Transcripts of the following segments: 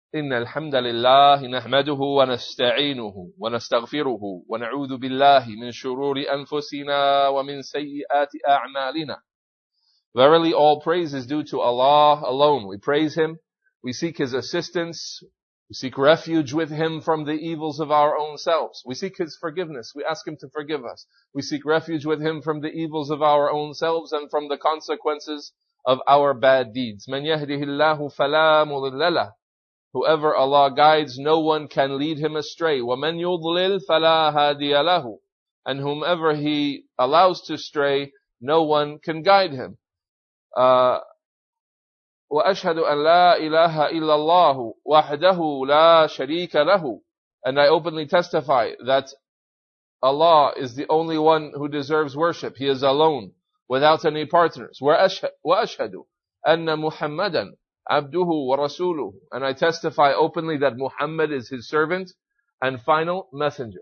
إن الحمد لله نحمده ونستعينه ونستغفره ونعوذ بالله من شرور أنفسنا ومن سيئات أعمالنا. Verily all praise is due to Allah alone. We praise Him, we seek His assistance, we seek refuge with Him from the evils of our own selves. We seek His forgiveness, we ask Him to forgive us. We seek refuge with Him from the evils of our own selves and from the consequences of our bad deeds. مَنْ يَهْدِهِ اللَّهُ فَلَا مُضِلَّ لَهُ. Whoever Allah guides, no one can lead him astray. وَمَنْ يُضْلِلْ فَلَا هَادِيَ لَهُ. And whomever He allows to stray, no one can guide him. وَأَشْهَدُ أَنْ لَا إِلَهَ إِلَّا اللَّهُ وَحْدَهُ لَا شَرِيكَ لَهُ. And I openly testify that Allah is the only one who deserves worship. He is alone, without any partners. وَأَشْهَدُ أَنَّ مُحَمَّدًا Abduhu wa Rasuluhu. And I testify openly that Muhammad is His servant and final messenger.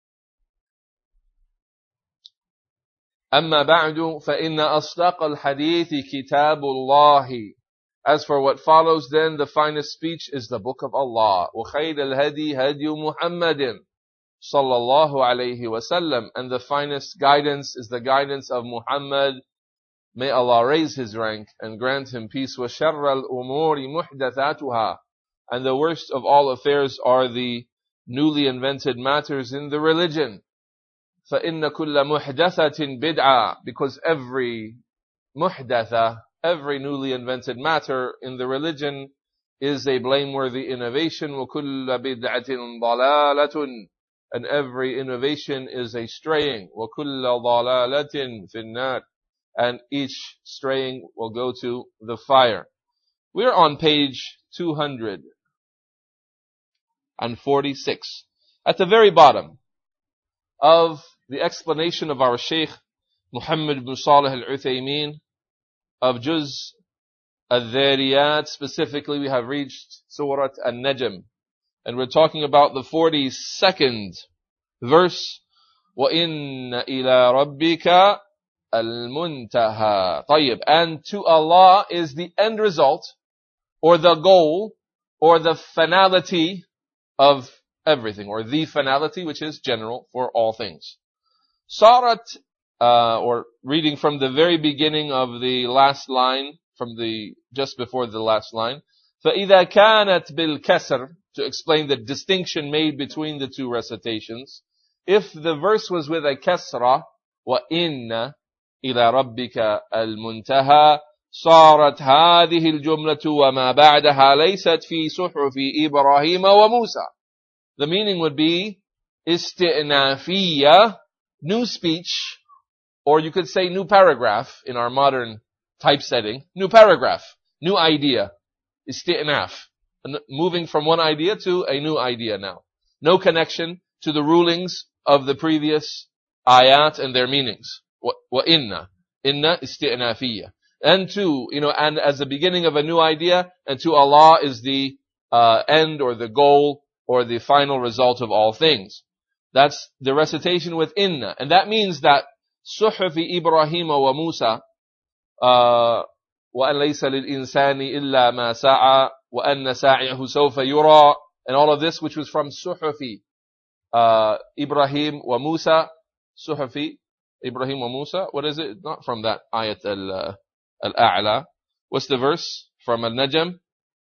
أما بعد فإن أصدق الحديث كتاب الله. As for what follows, then the finest speech is the book of Allah. وخير الهدي هدي محمد صلى الله عليه وسلم. And the finest guidance is the guidance of Muhammad. May Allah raise his rank and grant him peace. وَشَرَّ الْأُمُورِ مُحْدَثَاتُهَا. And the worst of all affairs are the newly invented matters in the religion. فَإِنَّ كُلَّ مُحْدَثَةٍ بِدْعَةٍ. Because every muhdatha, every newly invented matter in the religion is a blameworthy innovation. وَكُلَّ بِدْعَةٍ ضَلَالَةٌ. And every innovation is a straying. وَكُلَّ ضَلَالَةٍ فِي النَّارِ. And each straying will go to the fire. We're on page 246. At the very bottom of the explanation of our Shaykh Muhammad ibn Salih al-Uthaymeen of Juz al-Dhariyat, specifically we have reached Surah An-Najm. And we're talking about the 42nd verse. وَإِنَّ إِلَىٰ رَبِّكَ Al-Muntaha. طيب. And to Allah is the end result, or the goal, or the finality of everything, or the finality, which is general for all things. Sarat, or reading from the very beginning of the last line, just before the last line. فَإِذَا كَانَتْ بِالْكَسْرِ. To explain the distinction made between the two recitations. If the verse was with a kasra, وَإِنَّ إلى ربك المنتهى صارت هذه الجملة وما بعدها ليست في صحف إبراهيم وموسى. The meaning would be استئنافية, new speech, or you could say new paragraph in our modern typesetting. New paragraph, new idea. استئناف. Moving from one idea to a new idea now. No connection to the rulings of the previous ayat and their meanings. وَإِنَّ إِسْتِئْنَافِيَّةٌ. And and as the beginning of a new idea, and to Allah is the end or the goal or the final result of all things. That's the recitation with inna. And that means that صُحُفِ إِبْرَاهِيمَ وَمُوسَى وَأَنْ لَيْسَ لِلْإِنسَانِ إِلَّا مَا سَعَى وَأَنَّ سَعْيَهُ سَوْفَ يُرَى. And all of this which was from صُحُفِ Ibrahim wa Musa. صُحُفِ Ibrahim wa Musa. What is it? Not from that ayat al-A'la. What's the verse from Al-Najm?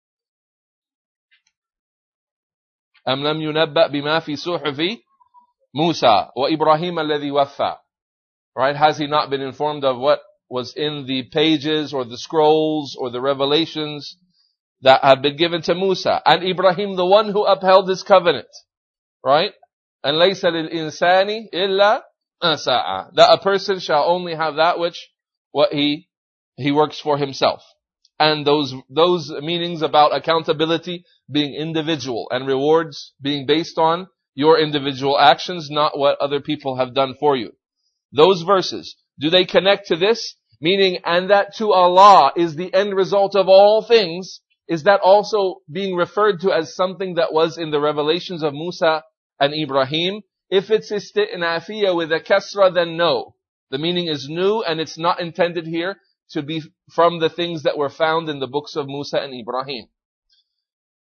أَمْ لَمْ يُنَبَّأْ بِمَا فِي صُحُفِ مُوسَى وَإِبْرَاهِيمَ الَّذِي وَفَّى. Right? Has he not been informed of what was in the pages or the scrolls or the revelations that have been given to Musa and Ibrahim, the one who upheld his covenant? Right? And لَيْسَ لِلْإِنسَانِ إِلَّا أَسَاءَ. That a person shall only have that what he works for himself. And those meanings about accountability being individual and rewards being based on your individual actions, not what other people have done for you. Those verses, do they connect to this? Meaning, and that to Allah is the end result of all things. Is that also being referred to as something that was in the revelations of Musa and Ibrahim? If it's isti'nafiyya with a kasra, then no. The meaning is new, and it's not intended here to be from the things that were found in the books of Musa and Ibrahim.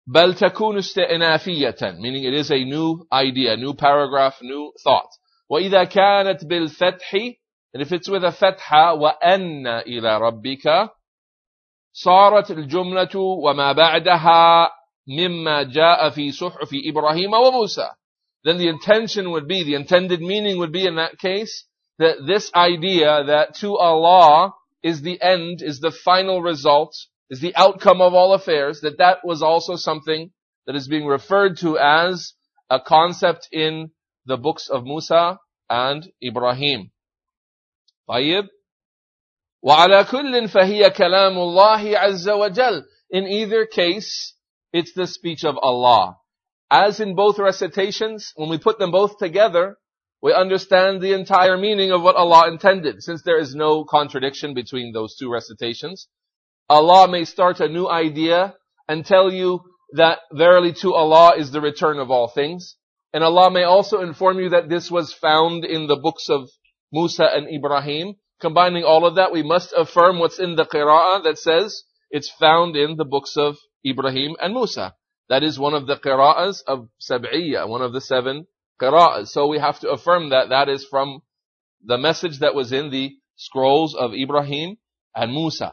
بل تكون استئنافية, meaning it is a new idea, new paragraph, new thought. وإذا كانت بالفتح, and if it's with a فتحة, وأن إلى ربك, صارت الجملة وما بعدها مما جاء في صحف إبراهيم وموسى. Then the intention would be, the intended meaning would be in that case, that this idea that to Allah is the end, is the final result, is the outcome of all affairs, that was also something that is being referred to as a concept in the books of Musa and Ibrahim. طيب. وعلى كل فهي كلام الله عز وجل. In either case, it's the speech of Allah. As in both recitations, when we put them both together, we understand the entire meaning of what Allah intended, since there is no contradiction between those two recitations. Allah may start a new idea and tell you that verily to Allah is the return of all things. And Allah may also inform you that this was found in the books of Musa and Ibrahim. Combining all of that, we must affirm what's in the qira'ah that says it's found in the books of Ibrahim and Musa. That is one of the qira'ahs of Sab'iyya, one of the 7 qira'ahs. So we have to affirm that that is from the message that was in the scrolls of Ibrahim and Musa.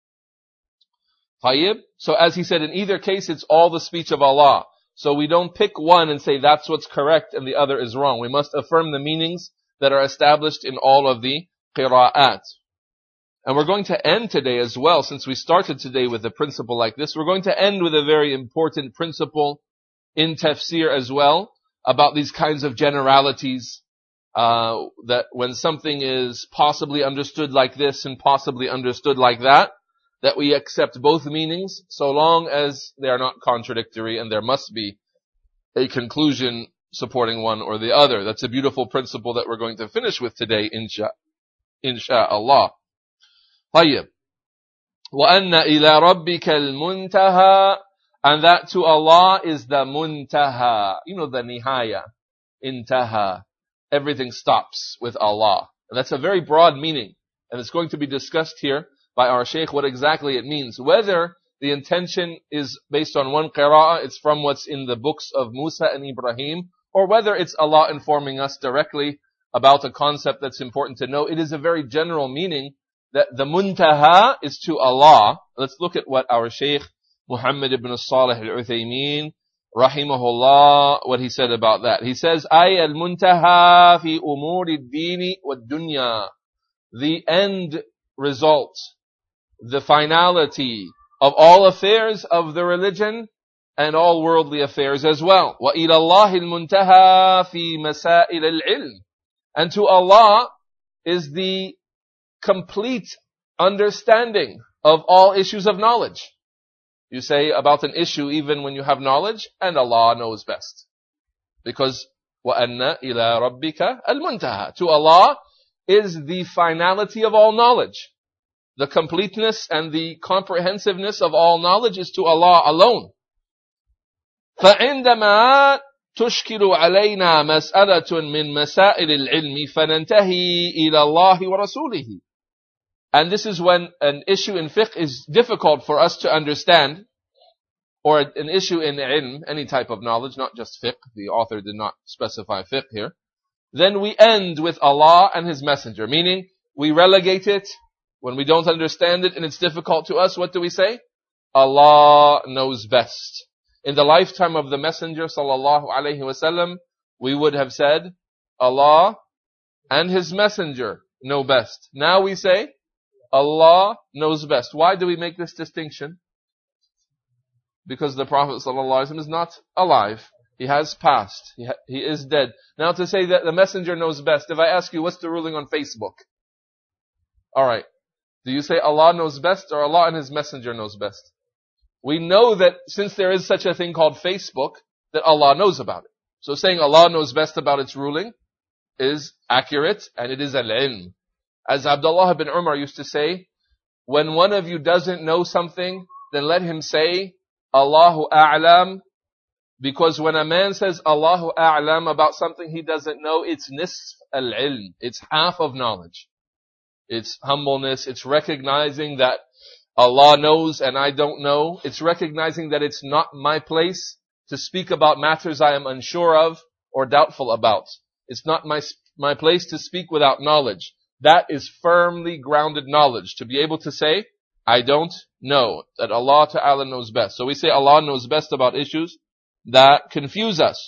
طيب. So as he said, in either case, it's all the speech of Allah. So we don't pick one and say that's what's correct and the other is wrong. We must affirm the meanings that are established in all of the qira'at. And we're going to end today as well, since we started today with a principle like this, we're going to end with a very important principle in tafsir as well, about these kinds of generalities, that when something is possibly understood like this and possibly understood like that we accept both meanings, so long as they are not contradictory and there must be a conclusion supporting one or the other. That's a beautiful principle that we're going to finish with today, insha'Allah. طيب. وَأَنَّ إِلَىٰ رَبِّكَ الْمُنْتَهَى, and that to Allah is the muntaha. You know the nihaya, intaha. Everything stops with Allah. And that's a very broad meaning. And it's going to be discussed here by our Shaykh what exactly it means. Whether the intention is based on one qira'ah, it's from what's in the books of Musa and Ibrahim, or whether it's Allah informing us directly about a concept that's important to know. It is a very general meaning that the muntaha is to Allah. Let's look at what our Shaykh Muhammad ibn Salih al-Uthaymeen rahimahullah, what he said about that. He says, أي المنتهى في أمور الدين والدنيا, the end result, the finality of all affairs of the religion and all worldly affairs as well. وإلى الله المنتهى في مسائل العلم, and to Allah is the complete understanding of all issues of knowledge. You say about an issue even when you have knowledge, and Allah knows best. Because وَأَنَّ إِلَىٰ رَبِّكَ الْمُنْتَهَى, to Allah is the finality of all knowledge. The completeness and the comprehensiveness of all knowledge is to Allah alone. فَعِنْدَمَا تُشْكِلُ عَلَيْنَا مَسْأَلَةٌ مِّن مَسَائِلِ الْعِلْمِ فَنَنْتَهِي إِلَى اللَّهِ وَرَسُولِهِ. And this is when an issue in fiqh is difficult for us to understand, or an issue in ilm, any type of knowledge, not just fiqh. The author did not specify fiqh here. Then we end with Allah and His Messenger, meaning we relegate it when we don't understand it and it's difficult to us. What do we say? Allah knows best. In the lifetime of the Messenger sallallahu alaihi wasallam, we would have said Allah and His Messenger know best. Now we say Allah knows best. Why do we make this distinction? Because the Prophet ﷺ is not alive. He has passed. He is dead. Now to say that the Messenger knows best, if I ask you what's the ruling on Facebook? Alright. Do you say Allah knows best or Allah and His Messenger knows best? We know that since there is such a thing called Facebook, that Allah knows about it. So saying Allah knows best about its ruling is accurate, and it is al-ilm. As Abdullah ibn Umar used to say, when one of you doesn't know something, then let him say, Allahu a'lam, because when a man says Allahu a'lam about something he doesn't know, it's nisf al-ilm. It's half of knowledge. It's humbleness. It's recognizing that Allah knows and I don't know. It's recognizing that it's not my place to speak about matters I am unsure of or doubtful about. It's not my place to speak without knowledge. That is firmly grounded knowledge. To be able to say, I don't know. That Allah Ta'ala knows best. So we say Allah knows best about issues that confuse us.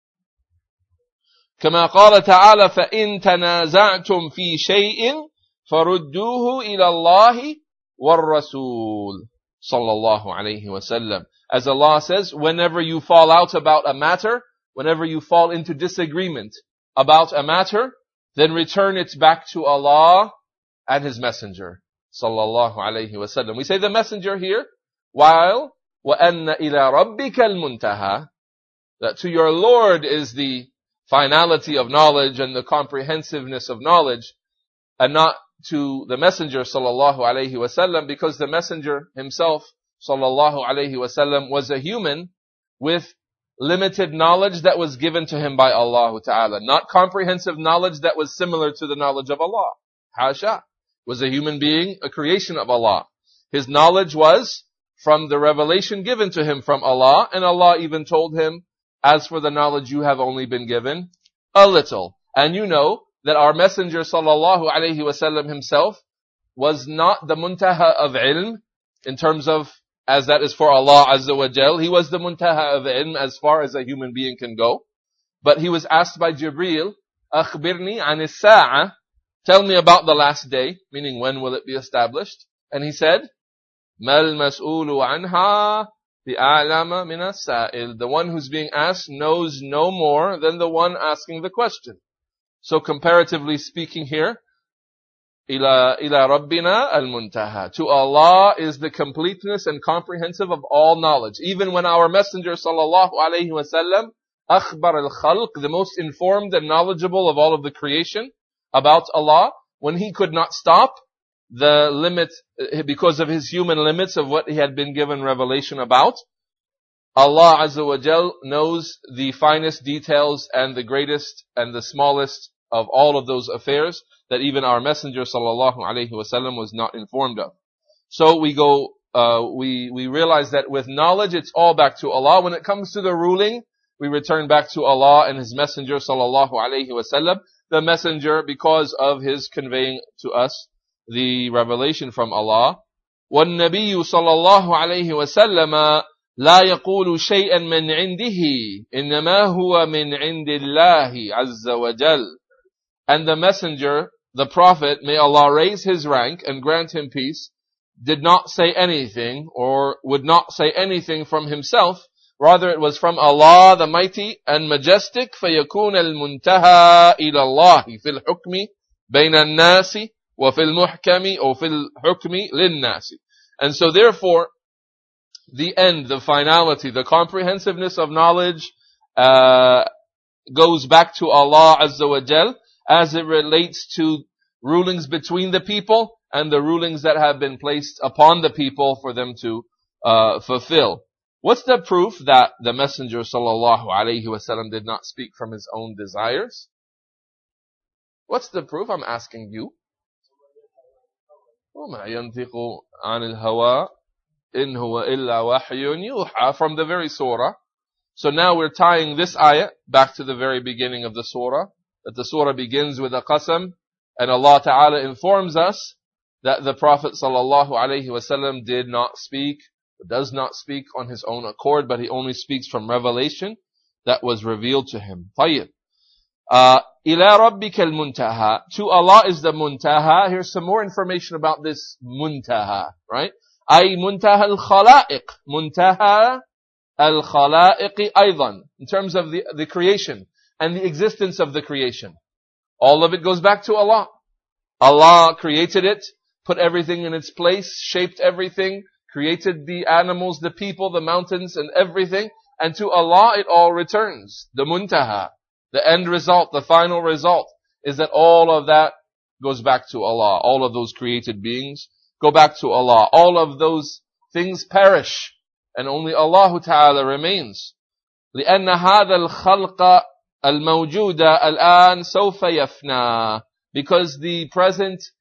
كما قال تعالى فإن تنازعتم في شيء فردوه إلى الله والرسول صلى الله عليه وسلم. As Allah says, whenever you fall out about a matter, whenever you fall into disagreement about a matter, then return it back to Allah and His Messenger sallallahu alayhi wasallam. We say the Messenger here, while وَأَنَّ إِلَى رَبِّكَ الْمُنْتَهَى, that to your Lord is the finality of knowledge and the comprehensiveness of knowledge, and not to the Messenger sallallahu alayhi wasallam, because the Messenger himself sallallahu alayhi wasallam was a human with limited knowledge that was given to him by Allah Ta'ala, not comprehensive knowledge that was similar to the knowledge of Allah. Hasha. Was a human being, a creation of Allah. His knowledge was from the revelation given to him from Allah, and Allah even told him, as for the knowledge you have only been given a little. And you know that our Messenger sallallahu alayhi wasallam himself was not the muntaha of ilm in terms of, as that is for Allah Azza wa Jal. He was the muntaha of ilm as far as a human being can go. But he was asked by Jibreel, أخبرني عن الساعة, tell me about the last day, meaning when will it be established? And he said, ما المسؤول عنها بأعلم من السائل. The one who's being asked knows no more than the one asking the question. So comparatively speaking here, إلى ربنا المنتهى. To Allah is the completeness and comprehensive of all knowledge. Even when our Messenger sallallahu alayhi wasallam, أخبر الخلق, the most informed and knowledgeable of all of the creation about Allah, when he could not stop the limit because of his human limits of what he had been given revelation about, Allah Azza wa Jal knows the finest details and the greatest and the smallest of all of those affairs that even our Messenger sallallahu alaihi wasallam was not informed of. So we realize that with knowledge it's all back to Allah. When it comes to the ruling, we return back to Allah and His Messenger sallallahu alaihi wasallam. The Messenger, because of his conveying to us the revelation from Allah. وَالنَّبِيُّ صَلَّى اللَّهُ عَلَيْهِ وَسَلَّمَ لَا يَقُولُ شَيْئًا مِنْ عِنْدِهِ إِنَّمَا هُوَ مِنْ عِنْدِ اللَّهِ عَزَّ وَجَلَّ. And the Messenger, the Prophet, may Allah raise his rank and grant him peace, did not say anything or would not say anything from himself. Rather, it was from Allah, the Mighty and Majestic. فَيَكُونَ الْمُنْتَهَى إِلَى اللَّهِ فِي الْحُكْمِ بَيْنَ النَّاسِ وَفِي الْمُحْكَمِ أو فِي الْحُكْمِ لِلنَّاسِ. And so therefore, the end, the finality, the comprehensiveness of knowledge goes back to Allah Azza wa Jal as it relates to rulings between the people and the rulings that have been placed upon the people for them to fulfill. What's the proof that the Messenger sallallahu alaihi wasallam did not speak from his own desires? What's the proof? I'm asking you. وَمَا يَنْطِقُ عَنِ الْهَوَىٰ إِنْ هُوَ إِلَّا وَحْيٌ يُوحَىٰ, from the very surah. So now we're tying this ayah back to the very beginning of the surah, that the surah begins with a qasam, and Allah Ta'ala informs us that the Prophet sallallahu alaihi wasallam did not speak, does not speak on his own accord, but he only speaks from revelation that was revealed to him. طيب. إِلَىٰ رَبِّكَ الْمُنْتَهَى. To Allah is the muntaha. Here's some more information about this muntaha, right? أي منتهى الخلائق. منتهى الخلائق أيضا. In terms of the creation and the existence of the creation. All of it goes back to Allah. Allah created it, put everything in its place, shaped everything, created the animals, the people, the mountains, and everything. And to Allah it all returns. The muntaha. The end result, the final result, is that all of that goes back to Allah. All of those created beings go back to Allah. All of those things perish, and only Allah Ta'ala remains. لأن هذا الخلق الموجود الآن سوف يفنى. Because the present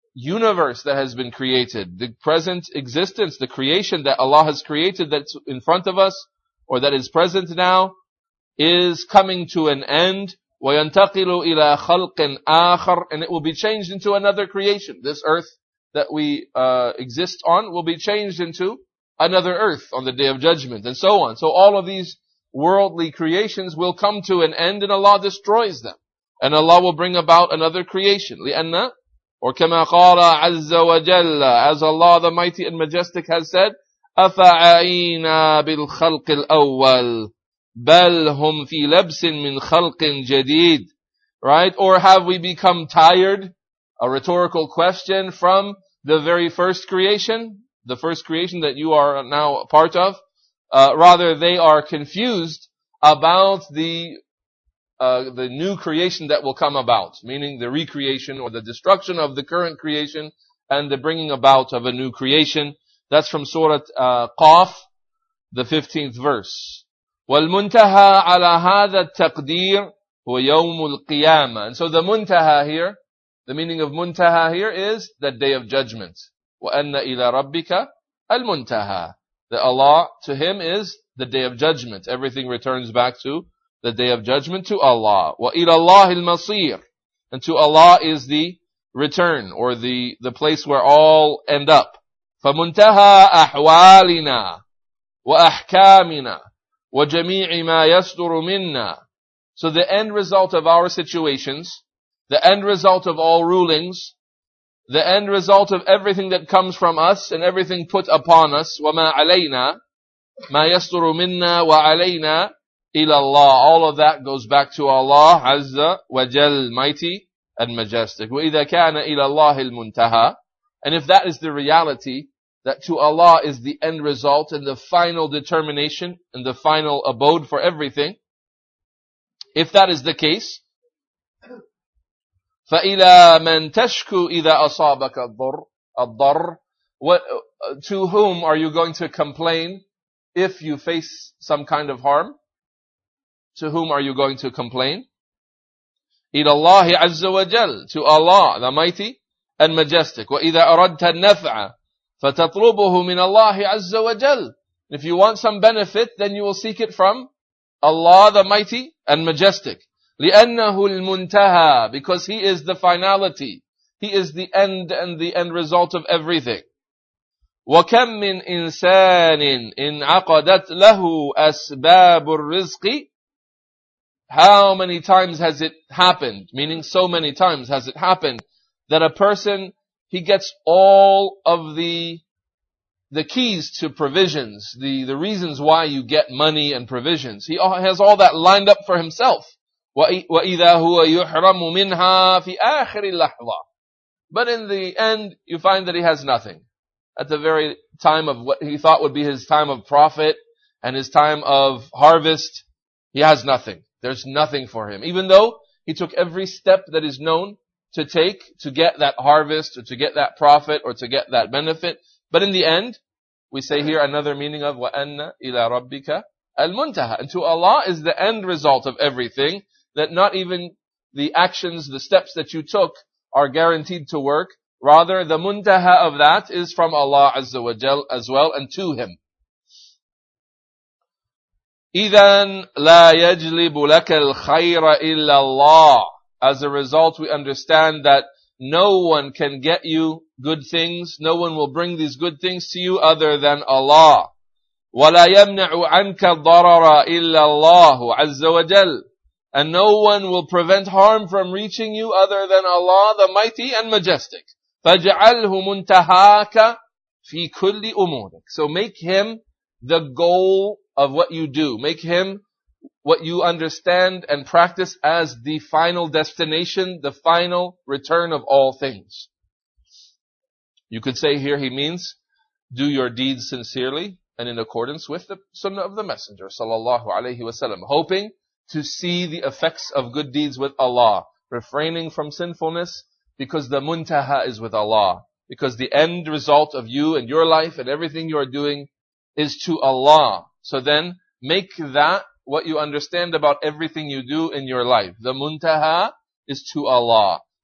universe that has been created, the present existence, the creation that Allah has created that's in front of us, or that is present now, is coming to an end. وَيَنْتَقِلُ إِلَى خَلْقٍ آخَرٍ, and it will be changed into another creation. This earth that we exist on will be changed into another earth on the Day of Judgment, and so on. So all of these worldly creations will come to an end, and Allah destroys them. And Allah will bring about another creation. لِأَنَّ, or كَمَا قَالَ عَزَّ وَجَلَّ, as Allah the Mighty and Majestic has said, أَفَعَيْنَا بِالْخَلْقِ الْأَوَّلِ بَلْ هُمْ فِي لَبْسٍ مِّنْ خَلْقٍ جَدِيدٍ. Right? Or have we become tired? A rhetorical question from the very first creation, the first creation that you are now a part of. Rather, they are confused about the new creation that will come about, meaning the recreation or the destruction of the current creation and the bringing about of a new creation. That's from Surah Qaf, the 15th verse. وَالْمُنْتَهَى عَلَى هَذَا التَّقْدِيرِ وَيَوْمُ الْقِيَامَةِ. And so the muntaha here, the meaning of muntaha here is the Day of Judgment. وَأَنَّ إِلَى رَبِّكَ الْمُنْتَهَى. That Allah, to Him is the Day of Judgment. Everything returns back to the Day of Judgment, to Allah. وَإِلَى اللَّهِ الْمَصِيرِ. And to Allah is the return, or the place where all end up. فَمُنْتَهَى أَحْوَالِنَا وَأَحْكَامِنَا وَجَمِيعِ مَا يَصْدُرُ مِنَّا. So the end result of our situations, the end result of all rulings, the end result of everything that comes from us and everything put upon us, وَمَا عَلَيْنَا مَا يَصْدُرُ مِنَّا وَعَلَيْنَا إِلَى اللَّهِ. All of that goes back to Allah Azza wa Jal, Mighty and Majestic. وَإِذَا كَانَ إِلَى اللَّهِ الْمُنْتَهَى. And if that is the reality, that to Allah is the end result and the final determination and the final abode for everything, if that is the case, فَإِلَى مَنْ تَشْكُو إِذَا أَصَابَكَ الضَّرِّ. To whom are you going to complain if you face some kind of harm? To whom are you going to complain? إِلَى اللَّهِ عَزَّ وَجَلَّ. To Allah, the Mighty and Majestic. وَإِذَا أَرَدْتَ النَّفْعَ فَتَطْلُبُهُ مِنَ اللَّهِ عَزَّ وَجَلَّ. If you want some benefit, then you will seek it from Allah, the Mighty and Majestic. لِأَنَّهُ الْمُنْتَهَى. Because He is the finality. He is the end and the end result of everything. وَكَمْ مِنْ إِنسَانٍ إِنْ عَقَدَتْ لَهُ أَسْبَابُ الرِّزْقِ. How many times has it happened? Meaning so many times has it happened that a person, he gets all of the keys to provisions, the reasons why you get money and provisions. He has all that lined up for himself. وَإِذَا هُوَ يُحْرَمُ مِنْهَا فِي آخِرِ اللَّحْظَةِ. But in the end, you find that he has nothing. At the very time of what he thought would be his time of profit and his time of harvest, he has nothing. There's nothing for him. Even though he took every step that is known to take to get that harvest or to get that profit or to get that benefit. But in the end, we say here another meaning of وَأَنَّ إِلَى رَبِّكَ الْمُنْتَهَى. And to Allah is the end result of everything, that not even the actions, the steps that you took are guaranteed to work. Rather, the muntaha of that is from Allah Azza wa Jal as well, and to Him. إِذَنْ لَا يَجْلِبُ لَكَ الْخَيْرَ إِلَّا اللَّهِ. As a result, we understand that no one can get you good things, no one will bring these good things to you other than Allah. وَلَا يَمْنَعُ عَنْكَ الضَّرَرَ إِلَّا اللَّهُ عَزَّ وَجَلَّ. And no one will prevent harm from reaching you other than Allah, the Mighty and Majestic. فَاجْعَلْهُ مُنْتَهَاكَ فِي كُلِّ أُمُورِكَ. So make Him the goal of what you do. Make Him what you understand and practice as the final destination, the final return of all things. You could say here he means, do your deeds sincerely and in accordance with the sunnah of the Messenger sallallahu alaihi wasallam, hoping to see the effects of good deeds with Allah, refraining from sinfulness because the muntaha is with Allah, because the end result of you and your life and everything you are doing is to Allah. So then make that what you understand about everything you do in your life. The muntaha is to Allah.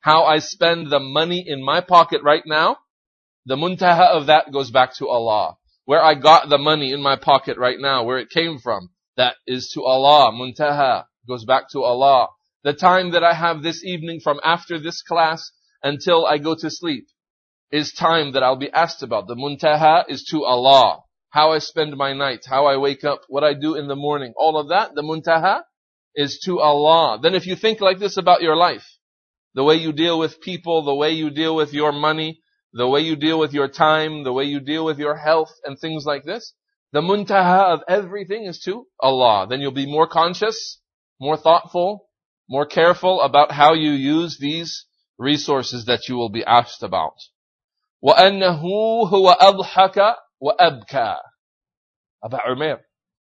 how I spend the money in my pocket right now, the muntaha of that goes back to Allah. Where I got the money in my pocket right now, where it came from, that is to Allah. Muntaha goes back to Allah. The time that I have this evening from after this class until I go to sleep is time that I'll be asked about. The muntaha is to Allah. How I spend my night, how I wake up, what I do in the morning, all of that, the muntaha is to Allah. Then if you think like this about your life, the way you deal with people, the way you deal with your money, the way you deal with your time, the way you deal with your health and things like this, the muntaha of everything is to Allah. Then you'll be more conscious, more thoughtful, more careful about how you use these resources that you will be asked about. وَأَنَّهُ هُوَ أَضْحَكَ وَأَبْكَى. Aba Umair.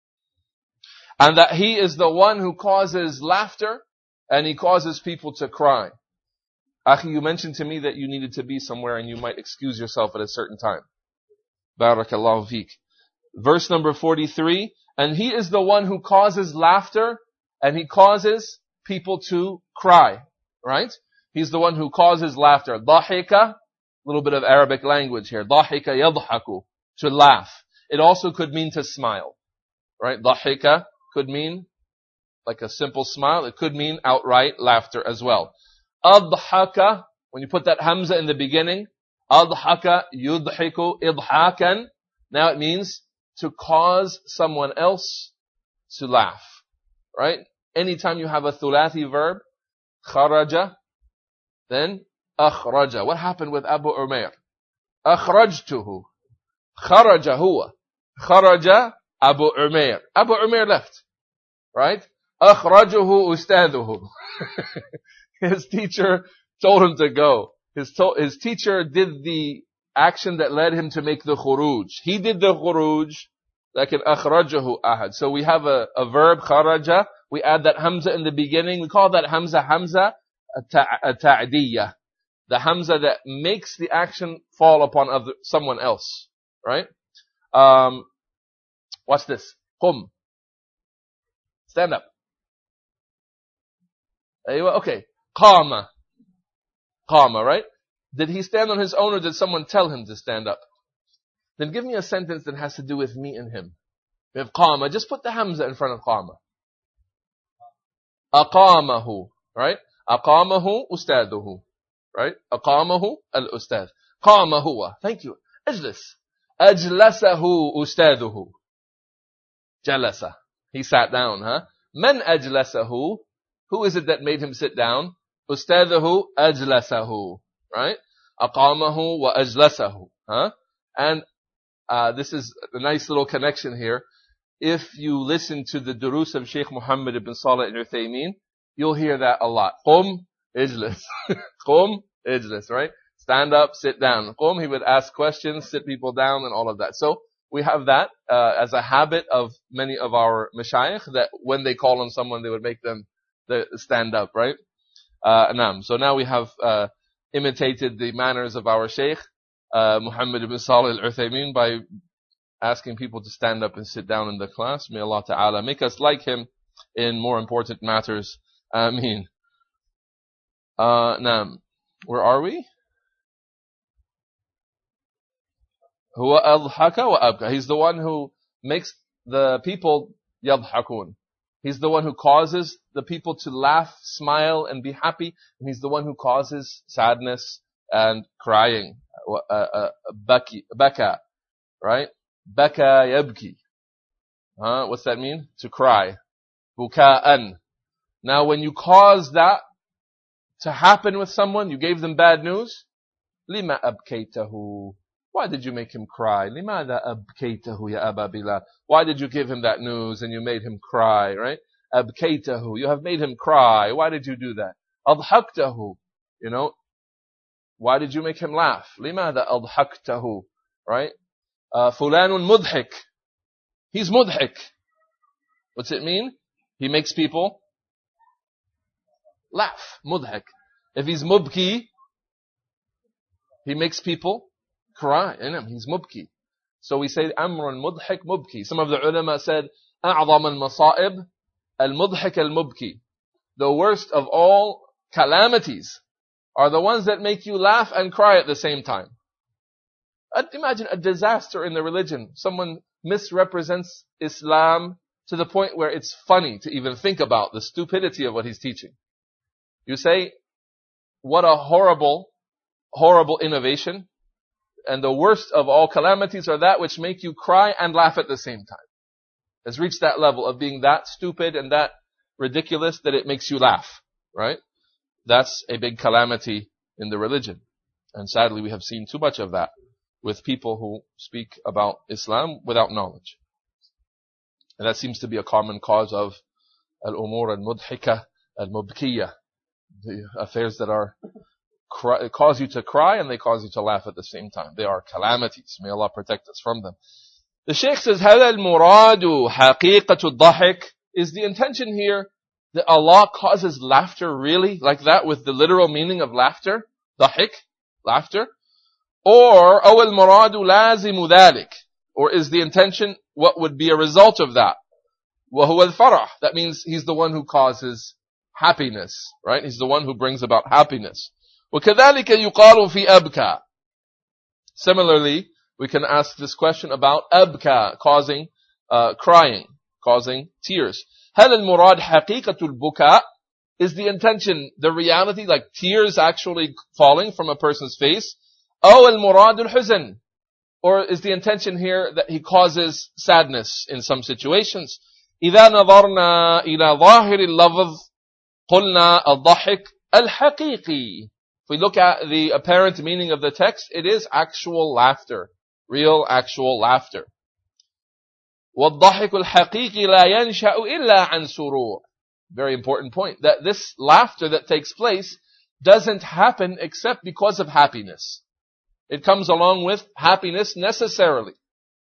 And that he is the one who causes laughter and he causes people to cry. Akhi, you mentioned to me that you needed to be somewhere and you might excuse yourself at a certain time. Barakallahu feek. Verse number 43. And he is the one who causes laughter and he causes people to cry. Right? He's the one who causes laughter. Dahika, little bit of Arabic language here. Dahika yadhaku, to laugh. It also could mean to smile. Right? Dahika could mean like a simple smile. It could mean outright laughter as well. Adhaka, when you put that hamza in the beginning, adhaka yudhiku idhakan. Now it means to cause someone else to laugh. Right? Anytime you have a thulathi verb, kharaja, then akhraja. What happened with Abu Umair? Akhrajtuhu. Kharaja huwa. Kharaja Abu Umair. Abu Umair left. Right? Akhrajuhu ustaduhu. His teacher told him to go. His teacher did the action that led him to make the khuruj. He did the khuruj, like an akhrajahu ahad. So we have a verb, kharaja. We add that hamza in the beginning. We call that hamza ta'diyah. The hamza that makes the action fall upon someone else. Right? What's this? Qum. Stand up. Okay. Qama. Qama, right? Did he stand on his own or did someone tell him to stand up? Then give me a sentence that has to do with me and him. We have qama. Just put the hamza in front of qama. Aqamahu. Right? Aqamahu ustaduhu. Right? Aqamahu al-ustad. Qama huwa. Thank you. Ajlis. Ajlasahu ustaduhu. Jalasa. He sat down, huh? Man ajlasahu. Who is it that made him sit down? Ustadahu ajlasahu. Right? Aqamahu wa ajlasahu. Huh? And this is a nice little connection here. If you listen to the durus of Sheikh Muhammad ibn Salih al-Uthaymeen, you'll hear that a lot. Qum, ijlis. Qum, ijlis, right? Stand up, sit down. Qum, he would ask questions, sit people down and all of that. So we have that as a habit of many of our mashayikh, that when they call on someone, they would make them stand up, right? So now we have imitated the manners of our Shaykh, Muhammad ibn Salih al-Uthaymeen, by asking people to stand up and sit down in the class. May Allah Ta'ala make us like him in more important matters. Ameen. Where are we? Huwa adhaka wa abka. He's the one who makes the people yadhakun. He's the one who causes the people to laugh, smile, and be happy. And he's the one who causes sadness and crying. Baka. Right? Baka yabki. What's that mean? To cry. Buka'an. Now when you cause that to happen with someone, you gave them bad news. Lima abkaytahu. Why did you make him cry? Limada abkaytahu ya Aba Bilal. Why did you give him that news and you made him cry, right? Abkaytahu. You have made him cry. Why did you do that? Adhaktahu. Why did you make him laugh? Limada adhaktahu. Right? Fulanun mudhik. He's mudhik. What's it mean? He makes people laugh. Mudhik. If he's mubki, he makes people cry. He's mubki. So we say amrun mudhik mubki. Some of the ulama said a'zam al-masa'ib al-mudhik al-mubki. The worst of all calamities are the ones that make you laugh and cry at the same time. Imagine a disaster in the religion. Someone misrepresents Islam to the point where it's funny to even think about the stupidity of what he's teaching. You say, what a horrible, horrible innovation. And the worst of all calamities are that which make you cry and laugh at the same time. Has reached that level of being that stupid and that ridiculous that it makes you laugh, right? That's a big calamity in the religion. And sadly, we have seen too much of that with people who speak about Islam without knowledge. And that seems to be a common cause of al-umur al-mudhika al-mubkiyah, the affairs that are cause you to cry and they cause you to laugh at the same time. They are calamities. May Allah protect us from them. The Shaykh says, هَذَا الْمُرَادُ حَقِيقَةُ الضَّحِكِ. Is the intention here that Allah causes laughter really? Like that with the literal meaning of laughter? ضحك, laughter? Or, أَوَ الْمُرَادُ لَازِمُ ذَلِكِ. Or is the intention what would be a result of that? وَهُوَ الْفَرَحِ. That means He's the one who causes happiness, right? He's the one who brings about happiness. وَكَذَلِكَ يُقَالُ فِي أَبْكَى. Similarly, we can ask this question about أبكى, causing crying, causing tears. هل المراد حقيقة البكاء? Is the intention the reality, like tears actually falling from a person's face? أو المراد الحزن? Or is the intention here that he causes sadness in some situations? إذا نظرنا إلى ظاهر اللفظ قلنا الضحك الحقيقي. If we look at the apparent meaning of the text, it is actual laughter. Real, actual laughter. وَالضَّحِكُ الْحَقِيقِ لَا يَنْشَأُ إِلَّا عَنْ سُرُورٍ. Very important point. That this laughter that takes place doesn't happen except because of happiness. It comes along with happiness necessarily.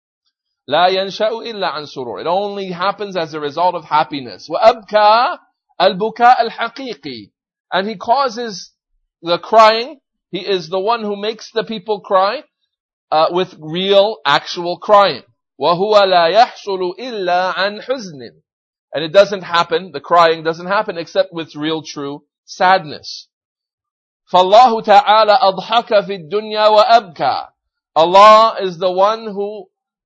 لَا يَنْشَأُ إِلَّا عَنْ سُرُورٍ. It only happens as a result of happiness. وَأَبْكَى الْبُكَاءَ الْحَقِيقِ. And He causes the crying. He is the one who makes the people cry. With real, actual crying. وَهُوَ لَا يَحْصُلُ إِلَّا عَنْ حُزْنٍ. And it doesn't happen, the crying doesn't happen except with real, true sadness. فَاللَّهُ تَعَالَى أَضْحَكَ فِي الدُّنْيَا وَأَبْكَى. Allah is the one who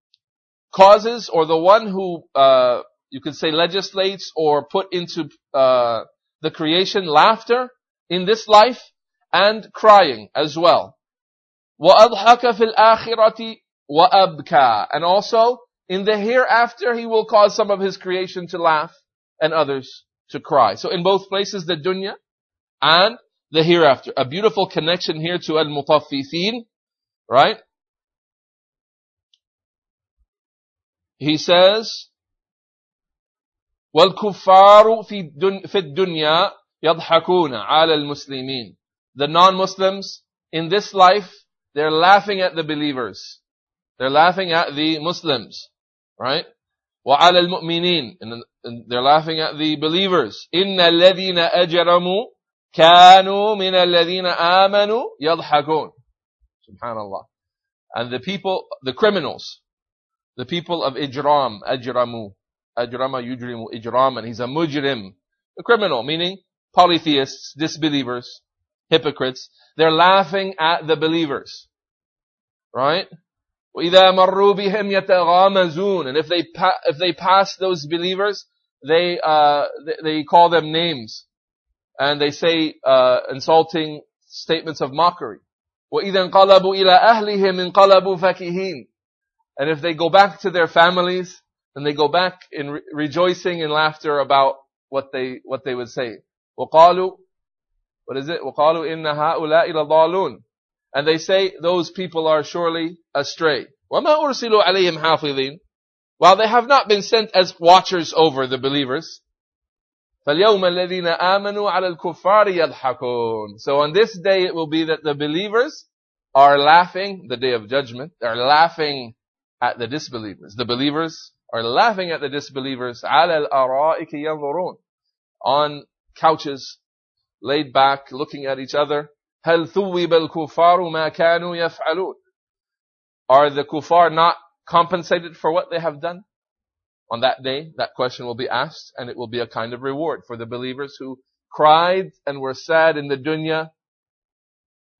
causes, or the one who, you could say legislates or put into the creation laughter in this life and crying as well. وَأَضْحَكَ فِي الْآخِرَةِ وَأَبْكَى. And also, in the hereafter, He will cause some of His creation to laugh and others to cry. So in both places, the dunya and the hereafter. A beautiful connection here to al-mutaffifin, right? He says, وَالْكُفَّارُ فِي الدُّنْيَا يَضْحَكُونَ عَلَى الْمُسْلِمِينَ. The non-Muslims in this life, they're laughing at the believers. They're laughing at the Muslims, right? وَعَلَى الْمُؤْمِنِينَ. And they're laughing at the believers. إِنَّ الَّذِينَ أَجْرَمُوا كَانُوا مِنَ الَّذِينَ آمَنُوا يَضْحَكُونَ. Subhanallah. And the people, the criminals, the people of Ijram, Ajramu. Ajrama yujrimu Ijram. And he's a mujrim. The criminal, meaning polytheists, disbelievers, hypocrites. They're laughing at the believers. Right? وَإِذَا مَرُّوا بِهِمْ يَتَغَامَزُونَ. And if they pass those believers, they call them names. And they say, insulting statements of mockery. وَإِذَا انْقَلَبُوا إِلَىٰ أَهْلِهِمْ انْقَلَبُوا فَكِهِينَ. And if they go back to their families, then they go back in rejoicing and laughter about what they would say. وَقَالُوا, what is it? وَقَالُوا إِنَّ هَؤُلَاءِ لَضَالُونَ. And they say, those people are surely astray. وَمَا أُرْسِلُوا عَلَيْهِمْ حَافِظِينَ. While they have not been sent as watchers over the believers. فَالْيَوْمَ الَّذِينَ آمَنُوا عَلَى الْكُفَّارِ يَضْحَكُونَ. So on this day it will be that the believers are laughing, the day of judgment, they're laughing at the disbelievers. The believers are laughing at the disbelievers. عَلَى الْأَرَائِكِ يَنْظُرُونَ. On couches, laid back, looking at each other. هَلْ ثُوِّبَ الْكُفَّارُ مَا كَانُوا يَفْعَلُونَ. Are the kuffar not compensated for what they have done? On that day, that question will be asked, and it will be a kind of reward for the believers who cried and were sad in the dunya,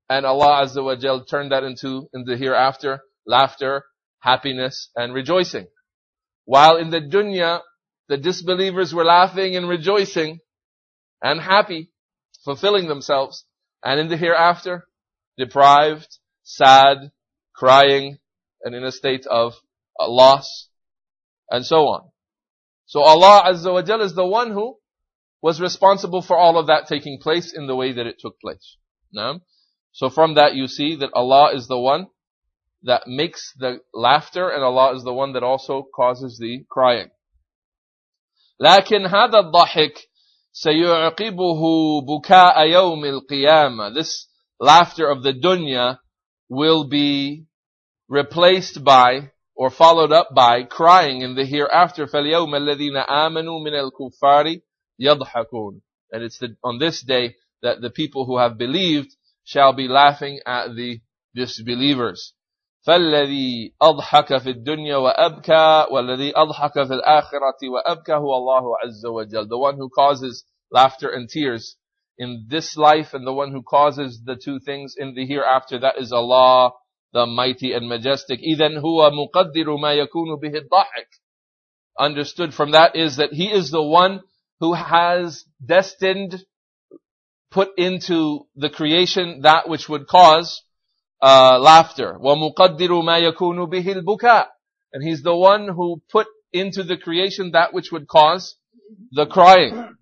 And Allah Azza wa Jal turned that into, in the hereafter, laughter, happiness, and rejoicing. While in the dunya, the disbelievers were laughing and rejoicing and happy, fulfilling themselves. And in the hereafter, deprived, sad, crying, and in a state of loss, and so on. So Allah Azza wa Jal is the one who was responsible for all of that taking place in the way that it took place. Naam. So from that you see that Allah is the one that makes the laughter, and Allah is the one that also causes the crying. لكن هذا الضحك سيعقبه بكاء يوم القيامة. This laughter of the dunya will be replaced by or followed up by crying in the hereafter. فَالْيَوْمَ الَّذِينَ آمَنُوا مِنَ الْكُفَّارِ يَضْحَكُونَ. And it's on this day that the people who have believed shall be laughing at the disbelievers. فَالَّذِي أَضْحَكَ فِي الدُّنْيا وَأَبْكَى وَالَّذِي أَضْحَكَ فِي الْآخِرَةِ وَأَبْكَى هُوَ اللَّهُ عَزَّ وَجَلَّ. The one who causes laughter and tears in this life, and the one who causes the two things in the hereafter, that is Allah, the mighty and majestic. إِذَنْ هُوَ مُقَدِّرُ مَا يَكُونُ بِهِ الضَّحِكِ. Understood from that is that He is the one who has destined, put into the creation that which would cause laughter. وَمُقَدِّرُ مَا يَكُونُ بِهِ الْبُكَاءِ. And He's the one who put into the creation that which would cause the crying.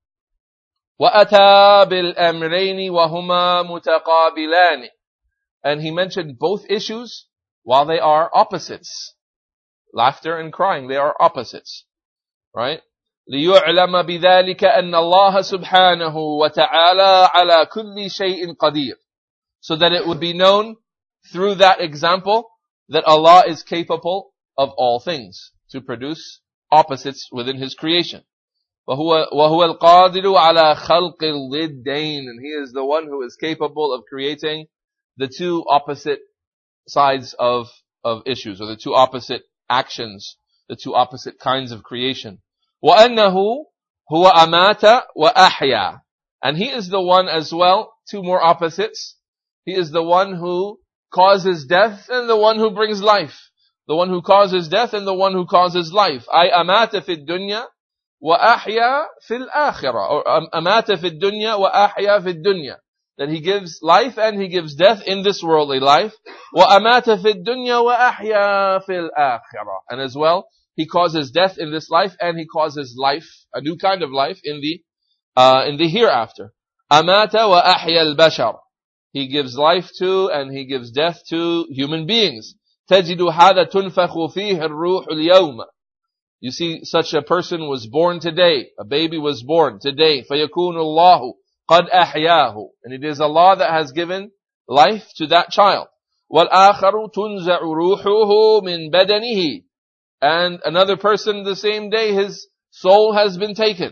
وَأَتَى بِالْأَمْرَيْنِ وَهُمَا مُتَقَابِلَانِ. And He mentioned both issues while they are opposites. Laughter and crying, they are opposites. Right? لِيُعْلَمَ بِذَلِكَ أَنَّ اللَّهَ سُبْحَانَهُ وَتَعَالَى عَلَى كُلِّ شَيْءٍ قَدِيرٌ. So that it would be known through that example that Allah is capable of all things, to produce opposites within His creation. وَهُوَ الْقَادِرُ عَلَى خَلْقِ الضِّدَّيْنِ. And He is the one who is capable of creating the two opposite sides of issues, or the two opposite actions, the two opposite kinds of creation. وَأَنَّهُ هُوَ أَمَاتَ وَأَحْيَا. And He is the one as well, two more opposites. He is the one who causes death and the one who brings life. The one who causes death and the one who causes life. أي أمات في الدنيا وأحيا في الآخرة. Or أمات في الدنيا وأحيا في الدنيا. That He gives life and He gives death in this worldly life. وأمات في الدنيا وأحيا في الآخرة. And as well, He causes death in this life and He causes life, a new kind of life in the hereafter. أمات وأحيا البشر. He gives life to and He gives death to human beings. تجد هذا تنفخ فيه الروح اليوم. You see, such a person was born today. A baby was born today. فيكون الله قد أحياه. And it is Allah that has given life to that child. والآخر تنزع روحه من بدنه. And another person the same day, his soul has been taken.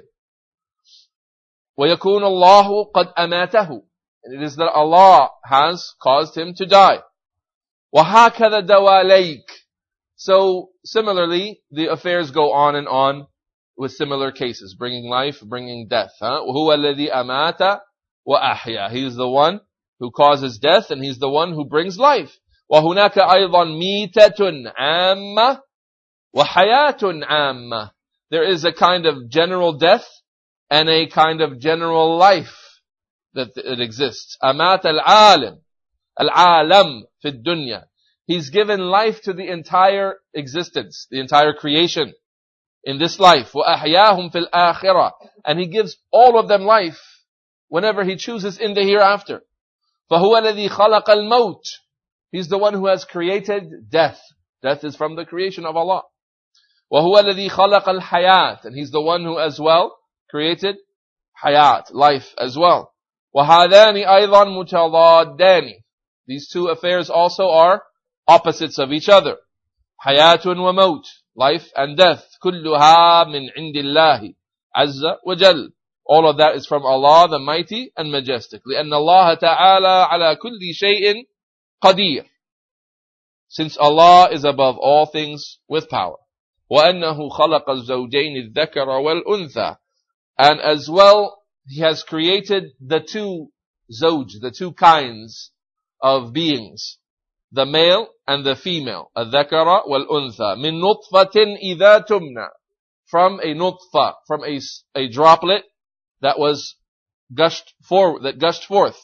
ويكون الله قد أماته. And it is that Allah has caused him to die. وَهَكَذَا دَوَالَيْكَ. So, similarly, the affairs go on and on with similar cases, bringing life, bringing death. وَهُوَ الَّذِي أَمَاتَ وَأَحْيَا. He is the one who causes death, and He's the one who brings life. وَهُنَاكَ أَيْضًا مِيتَةٌ عَامَّةٌ وَحَيَاةٌ عَامَّةٌ. There is a kind of general death and a kind of general life that it exists. أَمَاتَ الْعَالَمِ فِي الدُّنْيَا. He's given life to the entire existence, the entire creation in this life. وَأَحْيَاهُمْ فِي الْآخِرَةِ. And He gives all of them life whenever He chooses in the hereafter. فَهُوَ الَّذِي خَلَقَ الْمَوْتِ. He's the one who has created death. Death is from the creation of Allah. وَهُوَ الَّذِي خَلَقَ الْحَيَاةِ. And He's the one who as well created hayat, life as well. وَهَذَانِ أَيْضًا مُتَضَادَّانِ. These two affairs also are opposites of each other. حَيَاةٌ وَمَوْتٌ. Life and death. كُلُّهَا مِنْ عِنْدِ اللَّهِ عَزَّ وَجَلَّ. All of that is from Allah, the mighty and majestic. لأن الله تعالى على كل شيء قدير. Since Allah is above all things with power. وأنه خلق الزوجين الذكر والأنثى. And as well, He has created the two zawj, the two kinds of beings, the male and the female, الذكر والأنثى, من نطفة إذا تمنى, from a nutfa, from a droplet that gushed forth.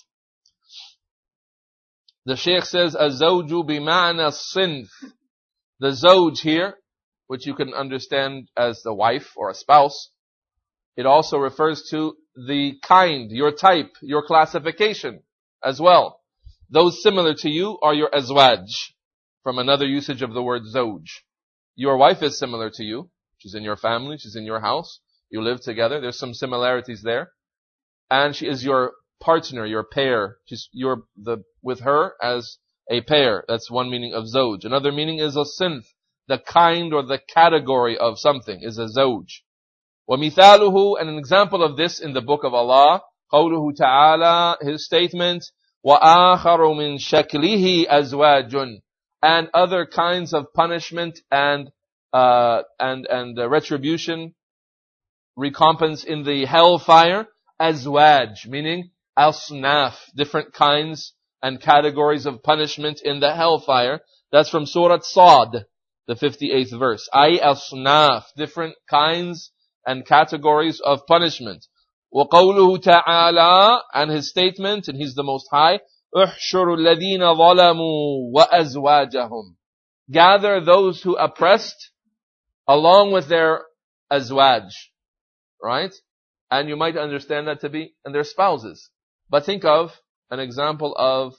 The Shaykh says, الزوج بمعنى الصنف. The zawj here, which you can understand as the wife or a spouse, it also refers to the kind, your type, your classification as well. Those similar to you are your azwaj, from another usage of the word zawj. Your wife is similar to you. She's in your family, she's in your house, you live together, there's some similarities there. And she is your partner, your pair. You're with her as a pair. That's one meaning of zawj. Another meaning is a sinf. The kind or the category of something is a zawj. وَمِثَالُهُ, and an example of this in the book of Allah, قَوْلُهُ تَعَالَى, his statement, وَآخَرُ مِنْ شَكْلِهِ أَزْوَاجٌ, and other kinds of punishment and retribution, recompense in the hellfire, azwaj, meaning asnaf, different kinds and categories of punishment in the hellfire. That's from Surah Sad, the 58th verse. Ay asnaf, different kinds and categories of punishment. وَقَوْلُهُ تَعَالَى, and his statement, and he's the Most High, احشروا الذين ظلموا وأزواجهم, gather those who oppressed along with their azwaj, right? And you might understand that to be and their spouses. But think of an example of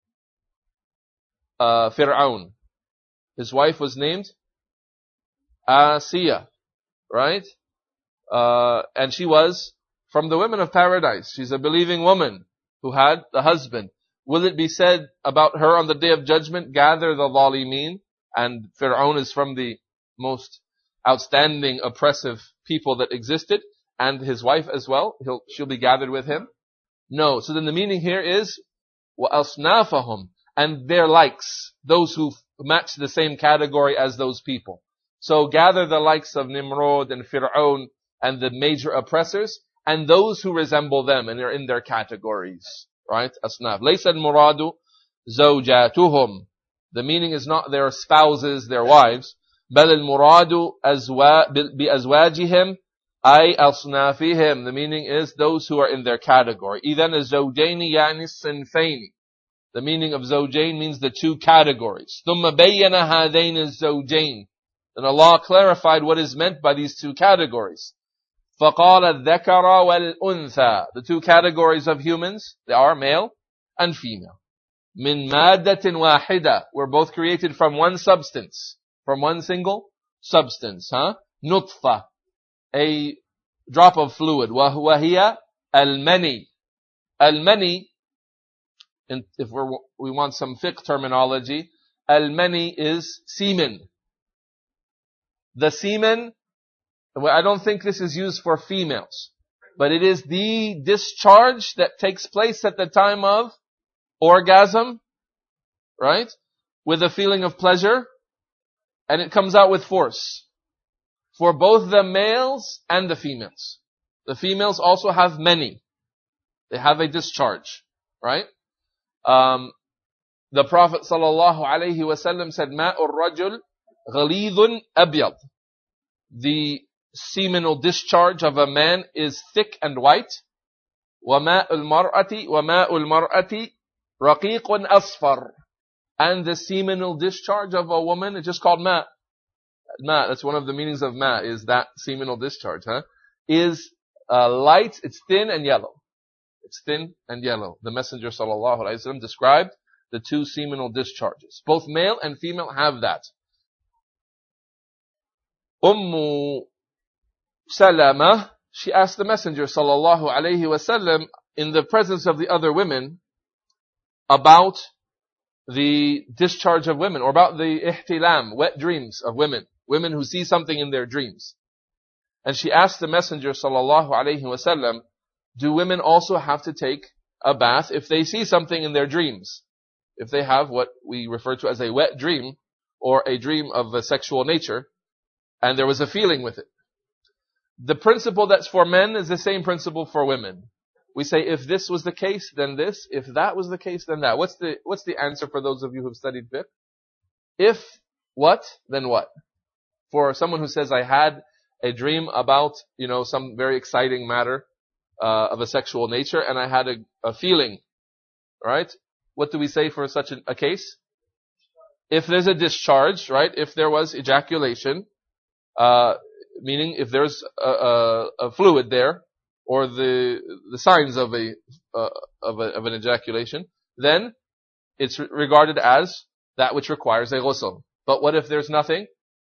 Fir'aun. His wife was named Asiya, right? And she was from the women of paradise. She's a believing woman who had the husband. Will it be said about her on the day of judgment, gather the Zalimeen, and Fir'aun is from the most outstanding oppressive people that existed, and his wife as well, she'll be gathered with him? No. So then the meaning here is وَأَصْنَافَهُمْ, and their likes, those who match the same category as those people. So gather the likes of Nimrod and Fir'aun and the major oppressors, and those who resemble them and are in their categories. Right? Asnaf. لَيْسَ الْمُرَادُ زَوْجَاتُهُمْ. The meaning is not their spouses, their wives. بَلِ الْمُرَادُ بِأَزْوَاجِهِمْ أي أصنافهم. The meaning is those who are in their category. إذن الزوجين يعني الصنفين. The meaning of zawjain means the two categories. ثم بين هذين الزوجين. Then Allah clarified what is meant by these two categories. فقال الذكر والأنثى. The two categories of humans, they are male and female. من مادة واحدة. We're both created from one substance, from one single substance. نطفة, a drop of fluid. وهي المني. المني, if we want some fiqh terminology, al-mani is semen. The semen, I don't think this is used for females, but it is the discharge that takes place at the time of orgasm, right? With a feeling of pleasure, and it comes out with force. For both the males and the females. The females also have many. They have a discharge, right? The Prophet ﷺ said, مَاءُ الرَّجُلِ غَلِيظٌ أَبْيَضٌ. The seminal discharge of a man is thick and white. وَمَاءُ الْمَرْأَةِ رَقِيقٌ أَصْفَرٌ. And the seminal discharge of a woman is just called ma. Ma, that's one of the meanings of ma, is that seminal discharge, is light, it's thin and yellow. It's thin and yellow. The Messenger ﷺ described the two seminal discharges. Both male and female have that. Salama, she asked the Messenger ﷺ in the presence of the other women about the discharge of women, or about the ihtilam, wet dreams of women who see something in their dreams. And she asked the Messenger ﷺ, do women also have to take a bath if they see something in their dreams? If they have what we refer to as a wet dream, or a dream of a sexual nature, and there was a feeling with it. The principle that's for men is the same principle for women. We say, if this was the case, then this. If that was the case, then that. What's the answer for those of you who've studied fiqh? If what, then what? For someone who says, I had a dream about, some very exciting matter of a sexual nature, and I had a feeling, right? What do we say for such a case? If there's a discharge, right? If there was ejaculation, meaning if there's a fluid there, or the signs of an ejaculation, then it's regarded as that which requires a ghusl. But what if there's nothing?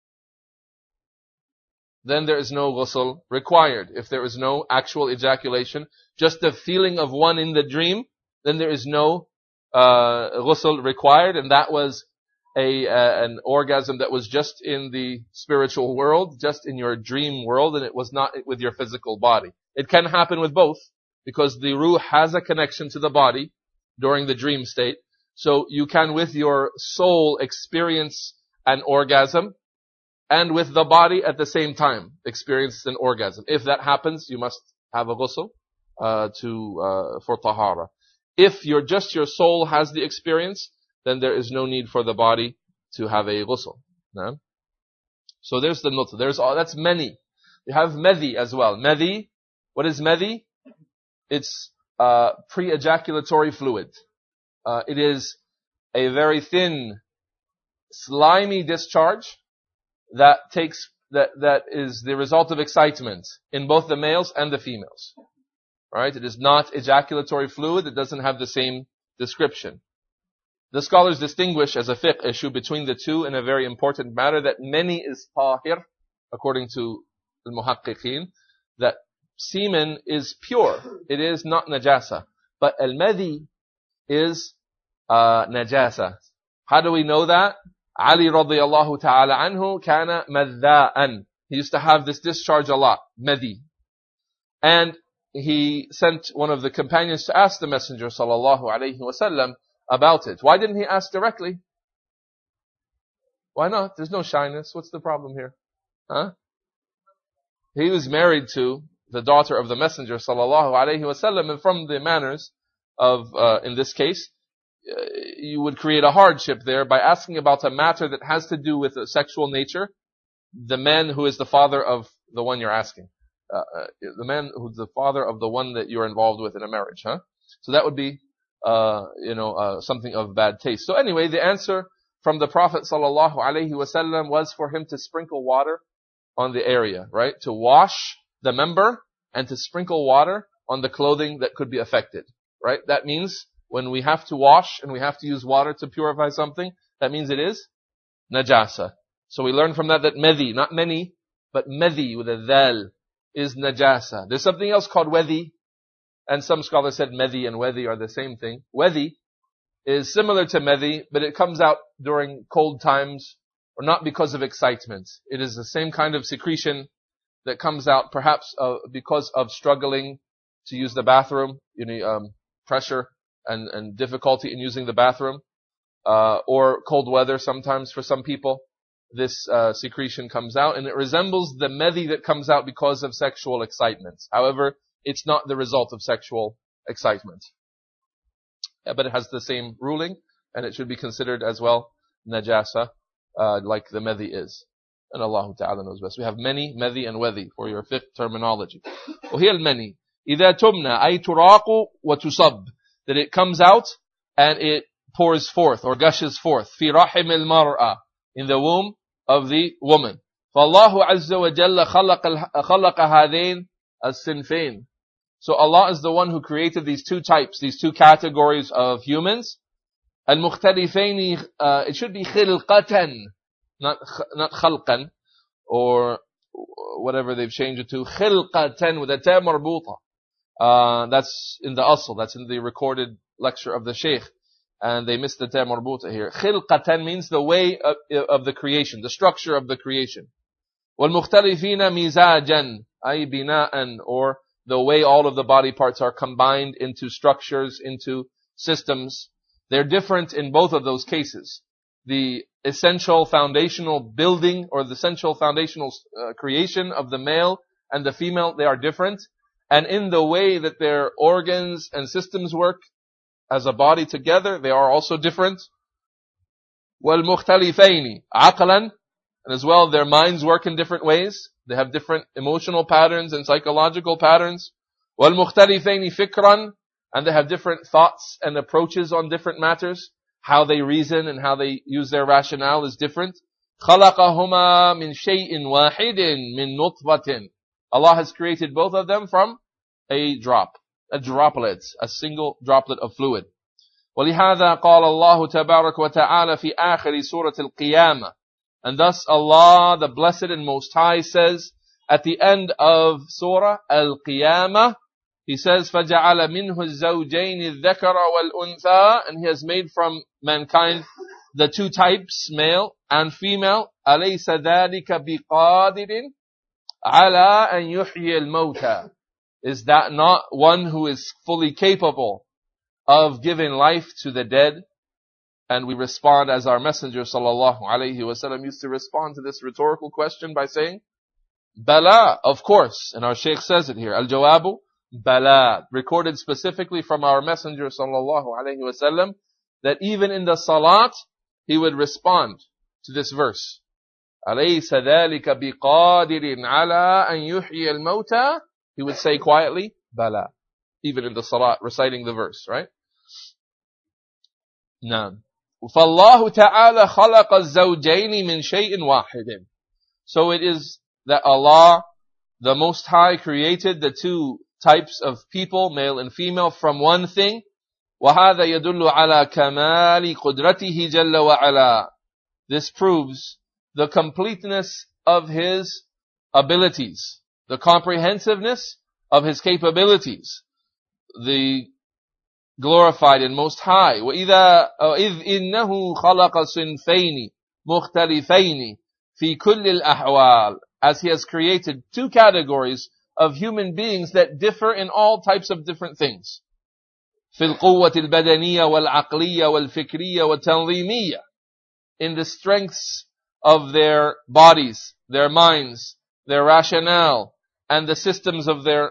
Then there is no ghusl required. If there is no actual ejaculation, just the feeling of one in the dream, then there is no ghusl required, and that was an orgasm that was just in the spiritual world, just in your dream world, and it was not with your physical body. It can happen with both, because the ruh has a connection to the body during the dream state. So you can, with your soul, experience an orgasm, and with the body at the same time experience an orgasm. If that happens, you must have a ghusl for tahara. If your soul has the experience, then there is no need for the body to have a ghusl. No? So there's the nutfa. That's many. You have medhi as well. Medhi. What is medhi? It's pre-ejaculatory fluid. It is a very thin, slimy discharge that is the result of excitement in both the males and the females. Right? It is not ejaculatory fluid. It doesn't have the same description. The scholars distinguish as a fiqh issue between the two in a very important matter, that many is tahir, according to the muhaqqiqeen, that semen is pure. It is not najasa. But al-madhi is najasa. How do we know that? Ali radiyallahu ta'ala anhu kana madha'an. He used to have this discharge a lot, madhi. And he sent one of the companions to ask the Messenger sallallahu alayhi wasallam about it. Why didn't he ask directly? Why not? There's no shyness. What's the problem here? Huh? He was married to the daughter of the Messenger sallallahu alayhi wasallam, and from the manners of, in this case, you would create a hardship there by asking about a matter that has to do with a sexual nature, the man who is the father of the one you're asking. The man who's the father of the one that you're involved with in a marriage, huh? So that would be, something of bad taste. So anyway, the answer from the Prophet sallallahu alaihi wasallam was for him to sprinkle water on the area, right? To wash the member and to sprinkle water on the clothing that could be affected, right? That means when we have to wash and we have to use water to purify something, that means it is najasa. So we learn from that medhi, not many, but medhi with a dhal is najasa. There's something else called wedhi, and some scholars said medhi and wedhi are the same thing. Wedhi is similar to medhi, but it comes out during cold times, or not because of excitement. It is the same kind of secretion that comes out perhaps because of struggling to use the bathroom, pressure and difficulty in using the bathroom, or cold weather sometimes for some people. This secretion comes out, and it resembles the medhi that comes out because of sexual excitement. However, it's not the result of sexual excitement. But it has the same ruling, and it should be considered as well najasa, like the medhi is. And Allah Ta'ala knows best. We have many, medhi and wedhi for your fiqh terminology. وهي المني إذا تمنى أي تراق وتصب, that it comes out and it pours forth or gushes forth. في رحم المرأة, in the womb of the woman. فالله عز وجل خلق هذين الصنفين. So Allah is the one who created these two types, these two categories of humans. المختلفين, it should be خلقة, not خلقا, or whatever they've changed it to. خلقة with a ta marbuta. That's in the asl, that's in the recorded lecture of the Shaykh. And they missed the ta marbuta here. خلقة means the way of the creation, the structure of the creation. والمختلفين مزاجا أي بناء, or the way all of the body parts are combined into structures, into systems. They're different in both of those cases. The essential foundational building or the essential foundational creation of the male and the female, they are different. and in the way that their organs and systems work as a body together, they are also different. وَالْمُخْتَلِفَيْنِ عَقْلًا, and as well their minds work in different ways. They have different emotional patterns and psychological patterns. وَالْمُخْتَلِفَيْنِ فِكْرًا, and they have different thoughts and approaches on different matters. How they reason and how they use their rationale is different. خَلَقَهُمَا مِنْ شَيْءٍ وَاحِدٍ مِنْ نُطْفَةٍ. Allah has created both of them from a droplet, a single droplet of fluid. وَلِهَذَا قَالَ اللَّهُ تَبَارَكَ وَتَعَالَى فِي آخِرِ سُورَةِ الْقِيَامَةِ. And thus Allah, the Blessed and Most High, says at the end of Surah Al-Qiyamah, He says, فَجَعَلَ مِنْهُ الزَّوْجَيْنِ الذَّكَرَ وَالْأُنْثَى, and He has made from mankind the two types, male and female. أَلَيْسَ ذَلِكَ بِقَادِرٍ عَلَىٰ أَنْ يُحْيِيَ الْمَوْتَى. Is that not one who is fully capable of giving life to the dead? And we respond as our Messenger sallallahu alaihi wasallam used to respond to this rhetorical question by saying, Bala, of course. And our Shaykh says it here, Al-Jawabu Bala, recorded specifically from our Messenger sallallahu alaihi wasallam, that even in the salat, he would respond to this verse. أَلَيْسَ ذَلِكَ بِقَادِرٍ عَلَىٰ أَنْ يُحْيِيَ الْمَوْتَى. He would say quietly, Bala, even in the salat, reciting the verse, right? Naam. فَاللَّهُ تَعَالَى خَلَقَ الزَّوْجَيْنِ مِنْ شَيْءٍ وَاحِدٍ. So it is that Allah, the Most High, created the two types of people, male and female, from one thing. وَهَذَا يَدُلُّ عَلَى كَمَالِ قُدْرَتِهِ جَلَّ وَعَلَى. This proves the completeness of His abilities, the comprehensiveness of His capabilities, the glorified and most high. وَإِذْ إِنَّهُ خَلَقَ صِنْفَيْنِ مُخْتَلِفَيْنِ فِي كُلِّ الْأَحْوَالِ. As He has created two categories of human beings that differ in all types of different things. فِي الْقُوَّةِ الْبَدَنِيَّةِ وَالْعَقْلِيَّةِ وَالْفِكْرِيَّةِ وَالتَّنْظِيمِيَّةِ. In the strengths of their bodies, their minds, their rationale, and the systems of their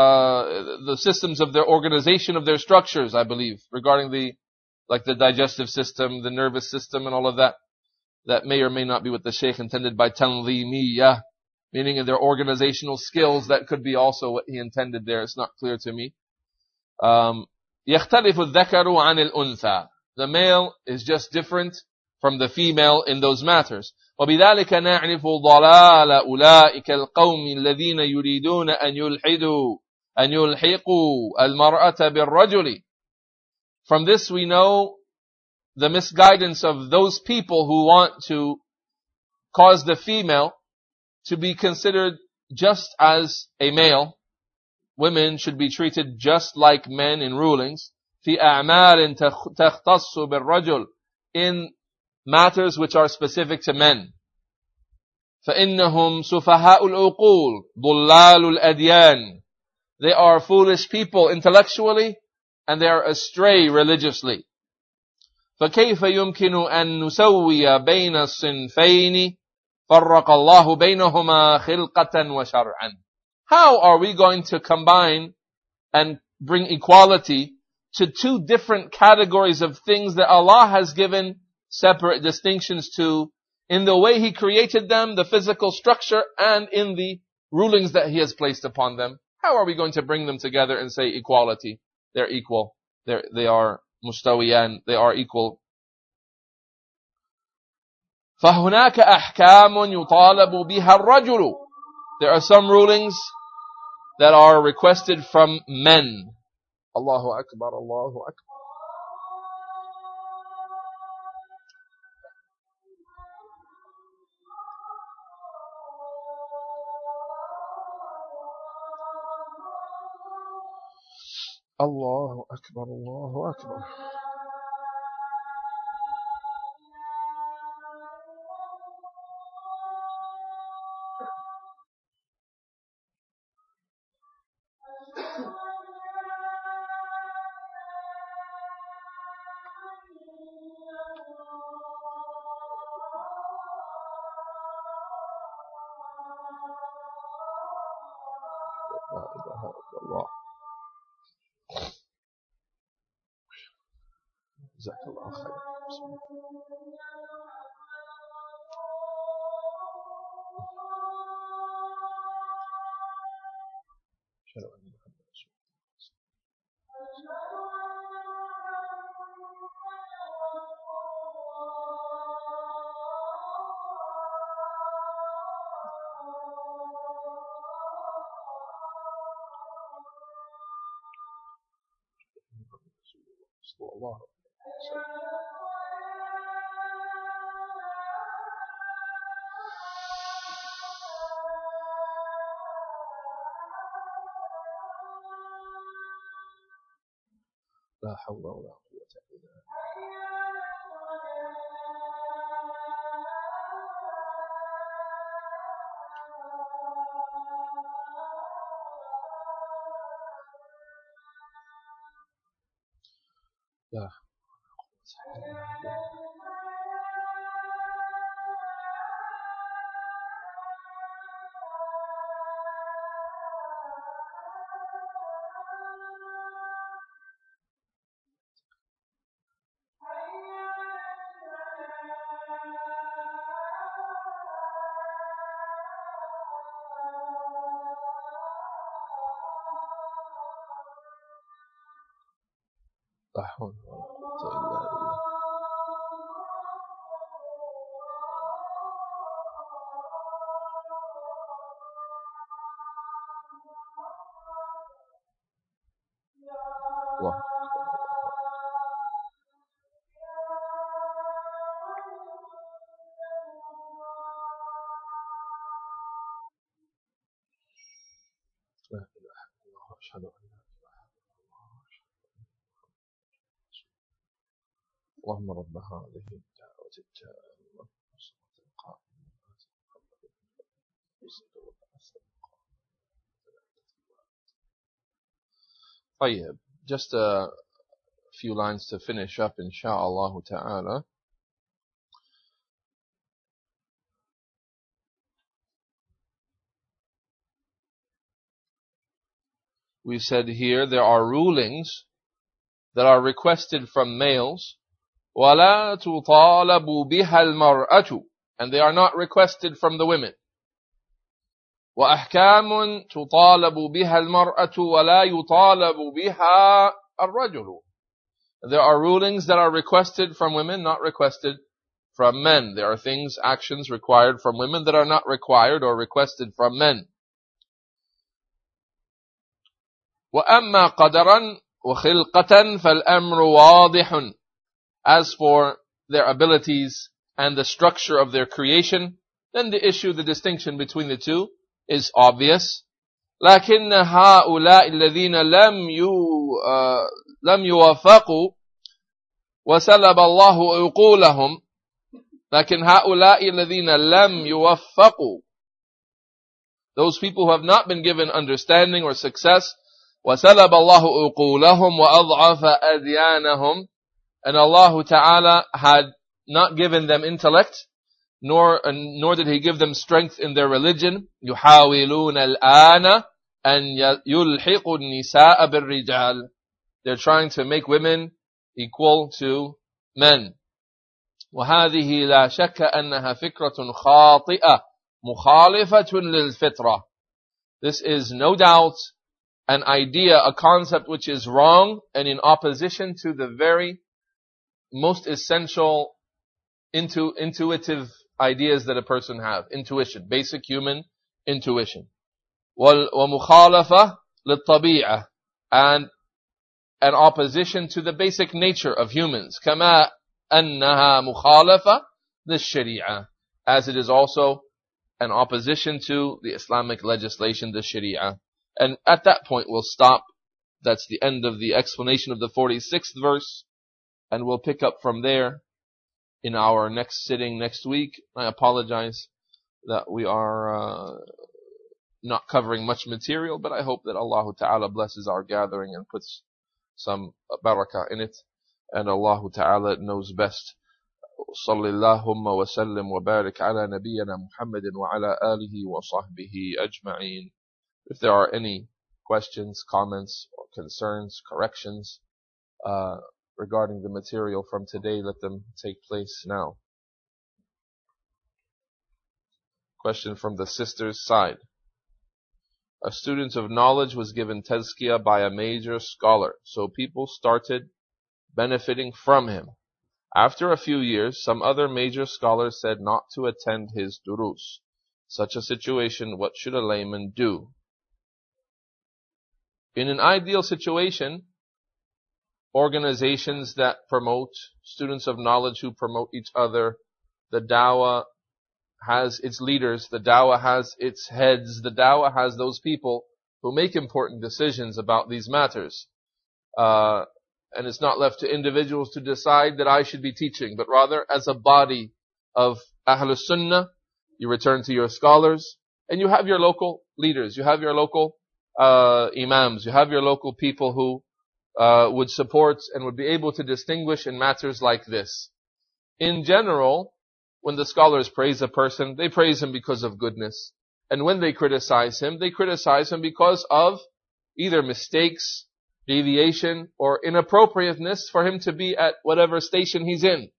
organization of their structures, I believe, regarding the digestive system, the nervous system, and all of that. That may or may not be what the Shaykh intended by tanzimiyah, meaning in their organizational skills. That could be also what he intended there. It's not clear to me. يختلف الذكر عن الأنثى. The male is just different from the female in those matters. وبذلك نعرف ضلال أولئك القوم الذين يريدون أن يلحقوا المرأة بالرجل. From this we know the misguidance of those people who want to cause the female to be considered just as a male. Women should be treated just like men in rulings. في أعمال تختص بالرجل. In matters which are specific to men. فإنهم سفهاء العقول ضلال الأديان. They are foolish people intellectually, and they are astray religiously. فكيف يمكن أن نسوي بين الصنفين فرق الله بينهما خلقة وشرعا. How are we going to combine and bring equality to two different categories of things that Allah has given separate distinctions to, in the way He created them, the physical structure, and in the rulings that He has placed upon them? How are we going to bring them together and say equality? They're equal. They are mustawiyan. They are equal. فَهُنَاكَ أَحْكَامٌ يُطَالَبُ بِهَا الرَّجُلُ. There are some rulings that are requested from men. Allahu Akbar, Allahu Akbar. Allahu Akbar, Allahu Akbar. إله إلا الله. جزاك الله خير. أشهد أن محمدا رسول الله صلى الله عليه وسلم. لا حول ولا قوة إلا بالله. لا لا حول ولا قوة إلا بالله. الله لا إله إلا الله. أشهد أن لا إله إلا الله. اللهم رب هذه الدعوة التامة والصلاة القائمة آت محمدا الوسيلة والبعث المقام. طيب, just a few lines to finish up, insha'Allah ta'ala. We said here there are rulings that are requested from males, وَلَا تُطَالَبُ بِهَا الْمَرْأَةُ, and they are not requested from the women. وَأَحْكَامٌ تُطَالَبُ بِهَا الْمَرْأَةُ وَلَا يُطَالَبُ بِهَا الرَّجُلُ. There are rulings that are requested from women, not requested from men. There are things, actions required from women that are not required or requested from men. وَأَمَّا قَدَرًا وَخِلْقَةً فَالْأَمْرُ وَاضِحٌ. As for their abilities and the structure of their creation, then the distinction between the two is obvious. لكن هؤلاء الذين لم يوفقوا وسلب الله عقولهم. لكن هؤلاء الذين لم يوفقوا, those people who have not been given understanding or success, وسلب الله عقولهم وأضعف أديانهم, and Allah Ta'ala had not given them intellect, nor did He give them strength in their religion. يحاولون الآن أن يلحقوا النساء بالرجال. They're trying to make women equal to men. وهذه لا شك أنها فكرة خاطئة مخالفة للفطرة. This is no doubt an idea, a concept which is wrong and in opposition to the very most essential intuitive ideas that a person have. Intuition, basic human intuition. ومخالفة للطبيعة, and an opposition to the basic nature of humans. كما أنها مخالفة للشريعة, as it is also an opposition to the Islamic legislation, the Sharia. And at that point we'll stop. That's the end of the explanation of the 46th verse. And we'll pick up from there in our next sitting next week. I apologize that we are not covering much material, but I hope that Allah Ta'ala blesses our gathering and puts some barakah in it. And Allah Ta'ala knows best. صلى اللهم وسلم وبارك على نبينا محمد وعلى آله وصحبه أجمعين. If there are any questions, comments, or concerns, corrections regarding the material from today, let them take place now. Question from the sister's side. A student of knowledge was given tazkiyah by a major scholar, so people started benefiting from him. After a few years, some other major scholars said not to attend his durus. Such a situation, what should a layman do? In an ideal situation, organizations that promote students of knowledge who promote each other, the dawah has its leaders, the dawah has its heads, the dawah has those people who make important decisions about these matters. And it's not left to individuals to decide that I should be teaching, but rather as a body of Ahlul Sunnah, you return to your scholars, and you have your local leaders, you have your local imams, you have your local people who would support and would be able to distinguish in matters like this. In general, when the scholars praise a person, they praise him because of goodness. And when they criticize him because of either mistakes, deviation, or inappropriateness for him to be at whatever station he's in.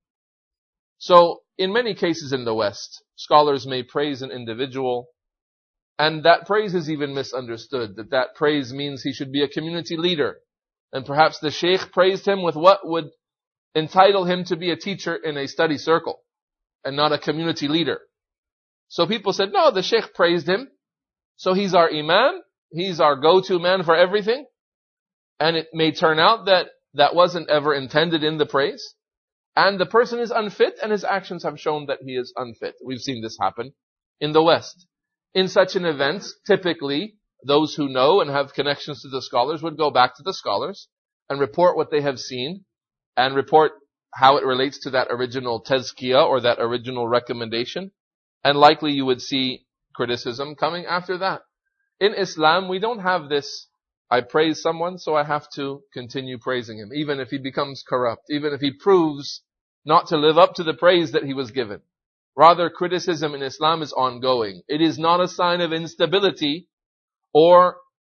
So, in many cases in the West, scholars may praise an individual, and that praise is even misunderstood, that praise means he should be a community leader. And perhaps the sheikh praised him with what would entitle him to be a teacher in a study circle, and not a community leader. So people said, no, the sheikh praised him, so he's our imam, he's our go-to man for everything. And it may turn out that that wasn't ever intended in the praise. And the person is unfit, and his actions have shown that he is unfit. We've seen this happen in the West. In such an event, typically, those who know and have connections to the scholars would go back to the scholars and report what they have seen, and report how it relates to that original tazkiyah or that original recommendation. And likely you would see criticism coming after that. In Islam, we don't have this, I praise someone, so I have to continue praising him, even if he becomes corrupt, even if he proves not to live up to the praise that he was given. Rather, criticism in Islam is ongoing. It is not a sign of instability or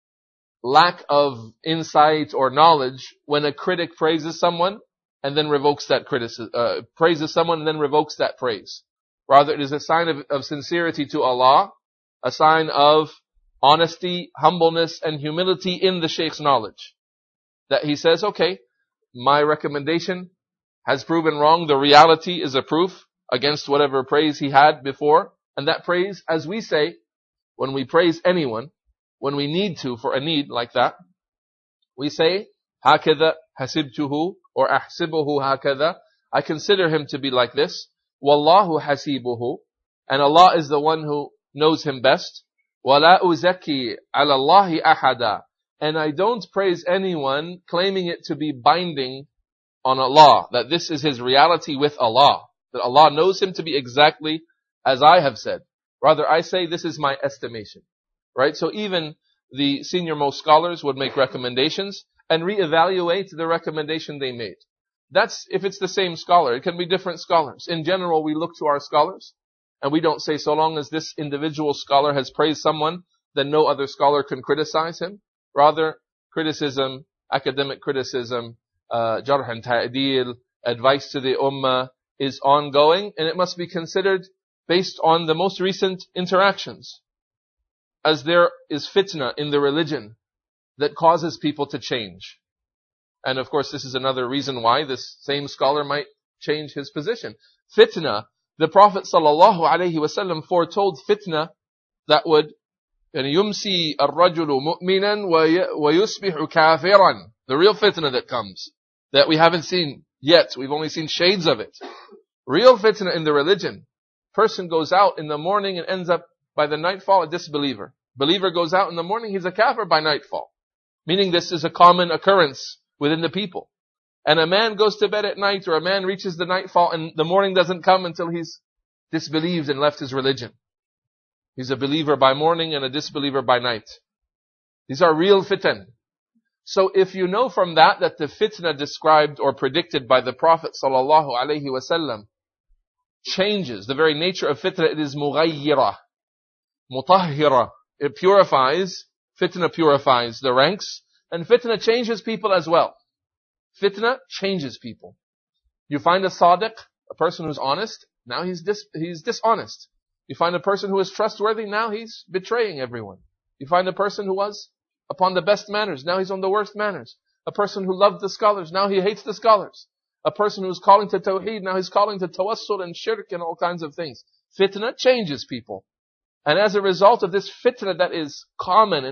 lack of insight or knowledge when a critic praises someone and then revokes that criticism, praises someone and then revokes that praise. Rather, it is a sign of sincerity to Allah, a sign of honesty, humbleness, and humility in the sheikh's knowledge. That he says, okay, my recommendation has proven wrong. The reality is a proof against whatever praise he had before. And that praise, as we say, when we praise anyone, when we need to, for a need like that, we say, هَكَذَا حَسِبْتُهُ or أَحْسِبُهُ هَكَذَا. I consider him to be like this. وَاللَّهُ حَسِيبُهُ. And Allah is the one who knows him best. وَلَا أُزَكِّي عَلَى اللَّهِ أَحَدًا. And I don't praise anyone claiming it to be binding on Allah, that this is his reality with Allah, that Allah knows him to be exactly as I have said. Rather, I say this is my estimation. Right? So even the senior most scholars would make recommendations and reevaluate the recommendation they made. That's if it's the same scholar. It can be different scholars. In general, we look to our scholars, and we don't say so long as this individual scholar has praised someone, then no other scholar can criticize him. Rather, criticism, academic criticism, jarh and ta'deel, advice to the ummah is ongoing, and it must be considered based on the most recent interactions. As there is fitna in the religion that causes people to change. And of course, this is another reason why this same scholar might change his position. Fitna, the Prophet ﷺ foretold fitna that would يُمْسِي الرَّجُلُ مُؤْمِنًا وَيُصْبِحُ كَافِرًا. The real fitna that comes, that we haven't seen yet. We've only seen shades of it. Real fitna in the religion. Person goes out in the morning and ends up by the nightfall a disbeliever. Believer goes out in the morning, he's a kafir by nightfall. Meaning this is a common occurrence within the people. And a man goes to bed at night, or a man reaches the nightfall and the morning doesn't come until he's disbelieved and left his religion. He's a believer by morning and a disbeliever by night. These are real fitan. So if you know from that the fitna described or predicted by the Prophet ﷺ changes, the very nature of fitna, it is mughayyira, mutahhira. It purifies. Fitna purifies the ranks, and fitna changes people as well. Fitna changes people. You find a sadiq, a person who's honest, now he's dishonest. You find a person who is trustworthy, now he's betraying everyone. You find a person who was upon the best manners, now he's on the worst manners. A person who loved the scholars, now he hates the scholars. A person who's calling to tawheed, now he's calling to tawassul and shirk and all kinds of things. Fitna changes people. And as a result of this fitna that is common,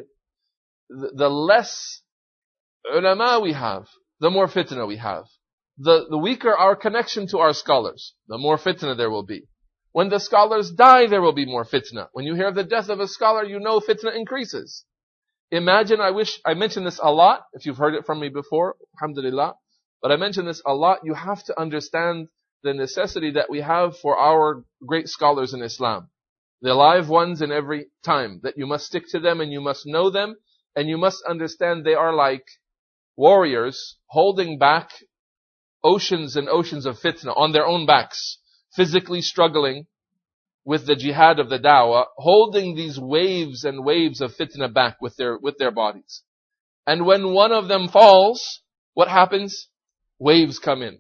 the less ulama we have, the more fitna we have. The weaker our connection to our scholars, the more fitna there will be. When the scholars die, there will be more fitna. When you hear of the death of a scholar, you know fitna increases. Imagine, I mention this a lot, if you've heard it from me before, alhamdulillah, but I mention this a lot, you have to understand the necessity that we have for our great scholars in Islam. The live ones in every time, that you must stick to them and you must know them, and you must understand they are like warriors holding back oceans and oceans of fitna on their own backs, physically struggling with the jihad of the da'wah, holding these waves and waves of fitna back with their bodies. And when one of them falls, what happens? Waves come in.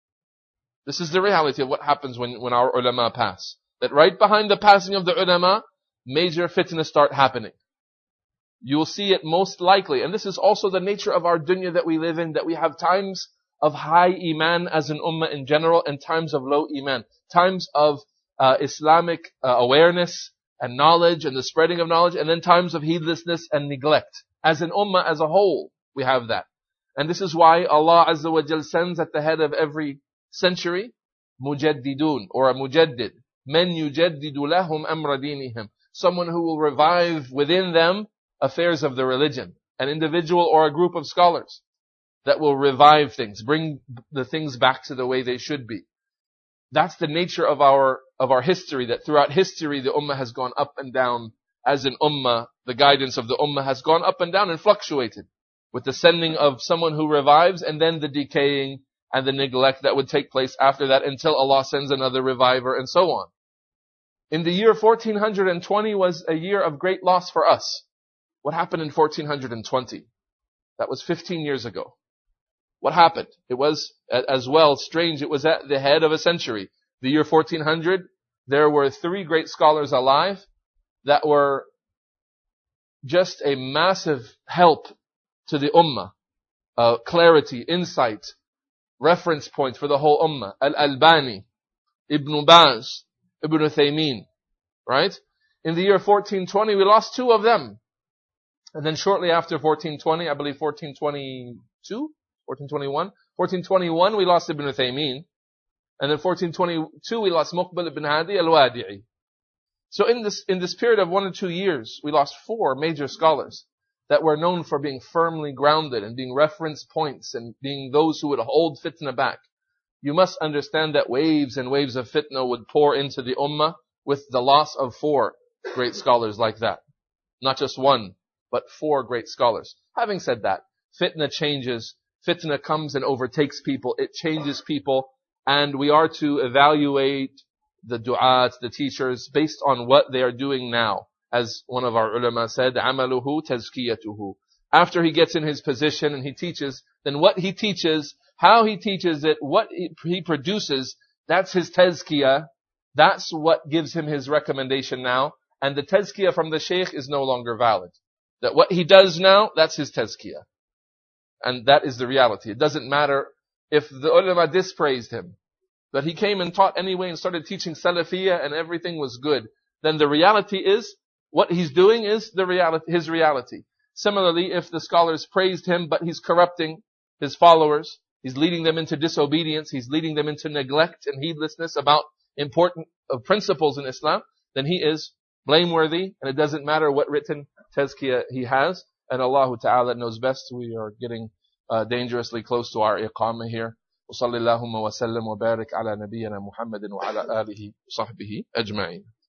This is the reality of what happens when our ulama pass. That right behind the passing of the ulama, major fitna start happening. You will see it most likely. And this is also the nature of our dunya that we live in, that we have times of high iman as an ummah in general and times of low iman. Times of Islamic awareness and knowledge and the spreading of knowledge, and then times of heedlessness and neglect. As an ummah as a whole, we have that. And this is why Allah Azza wa Jal sends at the head of every century, mujaddidun, or a mujaddid. Men yujaddidu lahum amra dinihim. Someone who will revive within them affairs of the religion. An individual or a group of scholars that will revive things, bring the things back to the way they should be. That's the nature of our history, that throughout history the ummah has gone up and down. As an ummah, the guidance of the ummah has gone up and down and fluctuated with the sending of someone who revives and then the decaying and the neglect that would take place after that until Allah sends another reviver and so on. In the year 1420 was a year of great loss for us. What happened in 1420? That was 15 years ago. What happened? It was as well strange. It was at the head of a century. The year 1400, there were 3 great scholars alive that were just a massive help to the ummah. Clarity, insight, reference point for the whole ummah. Al-Albani, Ibn Baz, Ibn Uthaymeen. Right? In the year 1420, we lost 2 of them. And then shortly after 1420, I believe 1421, we lost Ibn Uthaymeen. And then 1422, we lost Muqbil ibn Hadi al-Wadi'i. So in this period of 1 or 2 years, we lost 4 major scholars that were known for being firmly grounded and being reference points and being those who would hold fitna back. You must understand that waves and waves of fitna would pour into the ummah with the loss of 4 great scholars like that. Not just 1, but 4 great scholars. Having said that, fitna changes. Fitna comes and overtakes people. It changes people. And we are to evaluate the du'at, the teachers, based on what they are doing now. As one of our ulama said, عَمَلُهُ تَزْكِيَتُهُ. After he gets in his position and he teaches, then what he teaches, how he teaches it, what he produces, that's his tazkiyah. That's what gives him his recommendation now. And the tazkiyah from the shaykh is no longer valid. That what he does now, that's his tazkiyah. And that is the reality. It doesn't matter if the ulama dispraised him, that he came and taught anyway and started teaching Salafiyah and everything was good. Then the reality is, what he's doing is his reality. Similarly, if the scholars praised him, but he's corrupting his followers, he's leading them into disobedience, he's leading them into neglect and heedlessness about important principles in Islam, then he is blameworthy, and it doesn't matter what written tazkiyah he has. And Allah Ta'ala knows best. We are getting dangerously close to our iqamah here. وصلى اللهم وسلم وبارك على نبينا محمد وعلى آله وصحبه أجمعين.